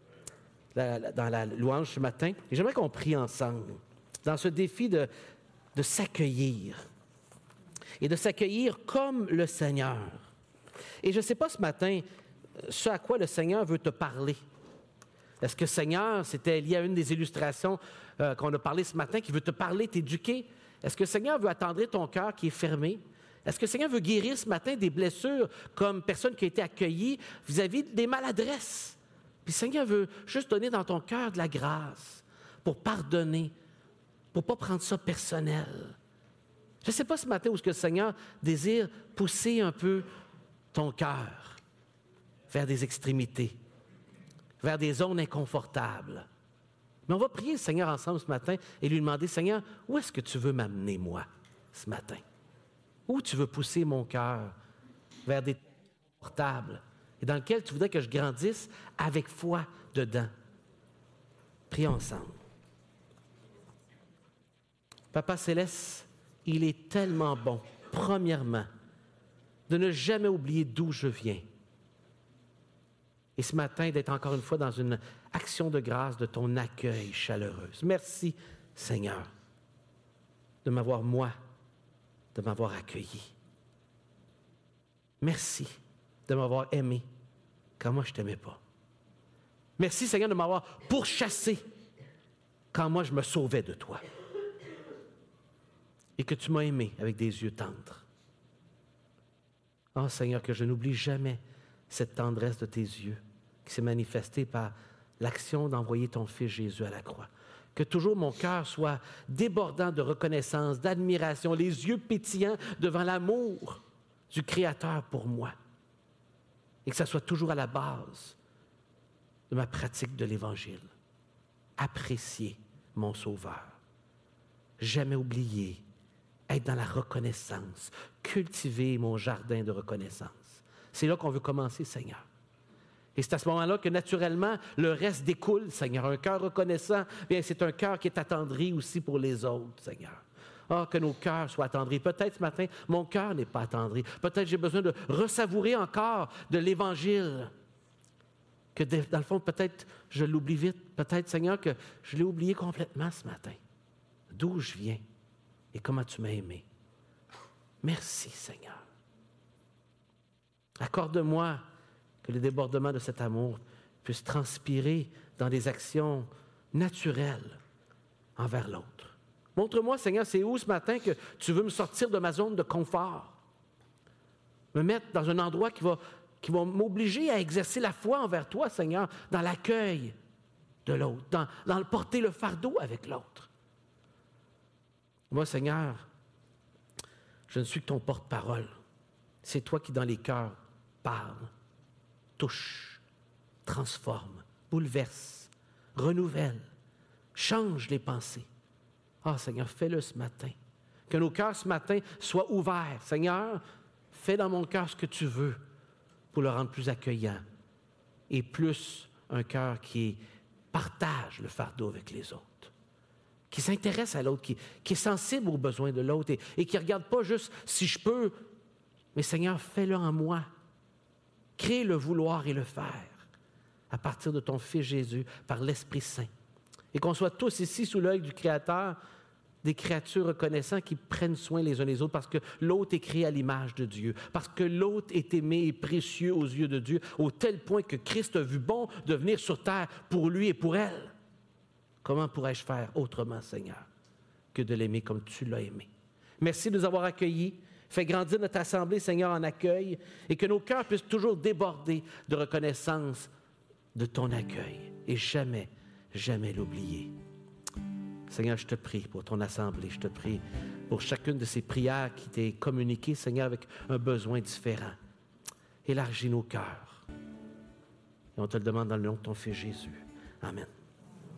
la, dans la louange ce matin. Et j'aimerais qu'on prie ensemble dans ce défi de, de s'accueillir. Et de s'accueillir comme le Seigneur. Et je ne sais pas ce matin ce à quoi le Seigneur veut te parler. Est-ce que Seigneur, c'était lié à une des illustrations euh, qu'on a parlé ce matin, qui veut te parler, t'éduquer? Est-ce que le Seigneur veut attendrir ton cœur qui est fermé? Est-ce que le Seigneur veut guérir ce matin des blessures comme personne qui a été accueillie vis-à-vis des maladresses? Puis le Seigneur veut juste donner dans ton cœur de la grâce pour pardonner, pour ne pas prendre ça personnel. Je ne sais pas ce matin où est-ce que le Seigneur désire pousser un peu ton cœur vers des extrémités, vers des zones inconfortables. Mais on va prier le Seigneur ensemble ce matin et lui demander, Seigneur, où est-ce que tu veux m'amener, moi, ce matin? Où tu veux pousser mon cœur vers des confortables et dans lequel tu voudrais que je grandisse avec foi dedans? Prions ensemble. Papa Céleste, il est tellement bon, premièrement, de ne jamais oublier d'où je viens. Et ce matin, d'être encore une fois dans une action de grâce de ton accueil chaleureuse. Merci, Seigneur, de m'avoir, moi, de m'avoir accueilli. Merci de m'avoir aimé quand moi je ne t'aimais pas. Merci, Seigneur, de m'avoir pourchassé quand moi je me sauvais de toi. Et que tu m'as aimé avec des yeux tendres. Oh, Seigneur, que je n'oublie jamais cette tendresse de tes yeux qui s'est manifestée par l'action d'envoyer ton Fils Jésus à la croix. Que toujours mon cœur soit débordant de reconnaissance, d'admiration, les yeux pétillants devant l'amour du Créateur pour moi. Et que ça soit toujours à la base de ma pratique de l'Évangile. Apprécier mon Sauveur. Jamais oublier, être dans la reconnaissance, cultiver mon jardin de reconnaissance. C'est là qu'on veut commencer, Seigneur. Et c'est à ce moment-là que, naturellement, le reste découle, Seigneur. Un cœur reconnaissant, bien, c'est un cœur qui est attendri aussi pour les autres, Seigneur. Ah, que nos cœurs soient attendris. Peut-être ce matin, mon cœur n'est pas attendri. Peut-être j'ai besoin de ressavourer encore de l'Évangile. Que, dans le fond, peut-être je l'oublie vite. Peut-être, Seigneur, que je l'ai oublié complètement ce matin. D'où je viens et comment tu m'as aimé. Merci, Seigneur. Accorde-moi que le débordement de cet amour puisse transpirer dans des actions naturelles envers l'autre. Montre-moi, Seigneur, c'est où ce matin que tu veux me sortir de ma zone de confort? Me mettre dans un endroit qui va, qui va m'obliger à exercer la foi envers toi, Seigneur, dans l'accueil de l'autre, dans, dans le porter le fardeau avec l'autre. Moi, Seigneur, je ne suis que ton porte-parole. C'est toi qui, dans les cœurs, parle, touche, transforme, bouleverse, renouvelle, change les pensées. Ah, Seigneur, fais-le ce matin. Que nos cœurs ce matin soient ouverts. Seigneur, fais dans mon cœur ce que tu veux pour le rendre plus accueillant et plus un cœur qui partage le fardeau avec les autres, qui s'intéresse à l'autre, qui, qui est sensible aux besoins de l'autre et, et qui ne regarde pas juste si je peux, mais Seigneur, fais-le en moi. Crée le vouloir et le faire à partir de ton Fils Jésus par l'Esprit Saint. et qu'on soit tous ici sous l'œil du Créateur, des créatures reconnaissantes qui prennent soin les uns des autres parce que l'autre est créé à l'image de Dieu, parce que l'autre est aimé et précieux aux yeux de Dieu, au tel point que Christ a vu bon de venir sur terre pour lui et pour elle. Comment pourrais-je faire autrement, Seigneur, que de l'aimer comme tu l'as aimé? Merci de nous avoir accueillis. Fais grandir notre assemblée, Seigneur, en accueil, et que nos cœurs puissent toujours déborder de reconnaissance de ton accueil, et jamais, jamais l'oublier. Seigneur, je te prie pour ton assemblée, je te prie pour chacune de ces prières qui t'est communiquée, Seigneur, avec un besoin différent. Élargis nos cœurs. Et on te le demande dans le nom de ton Fils Jésus. Amen.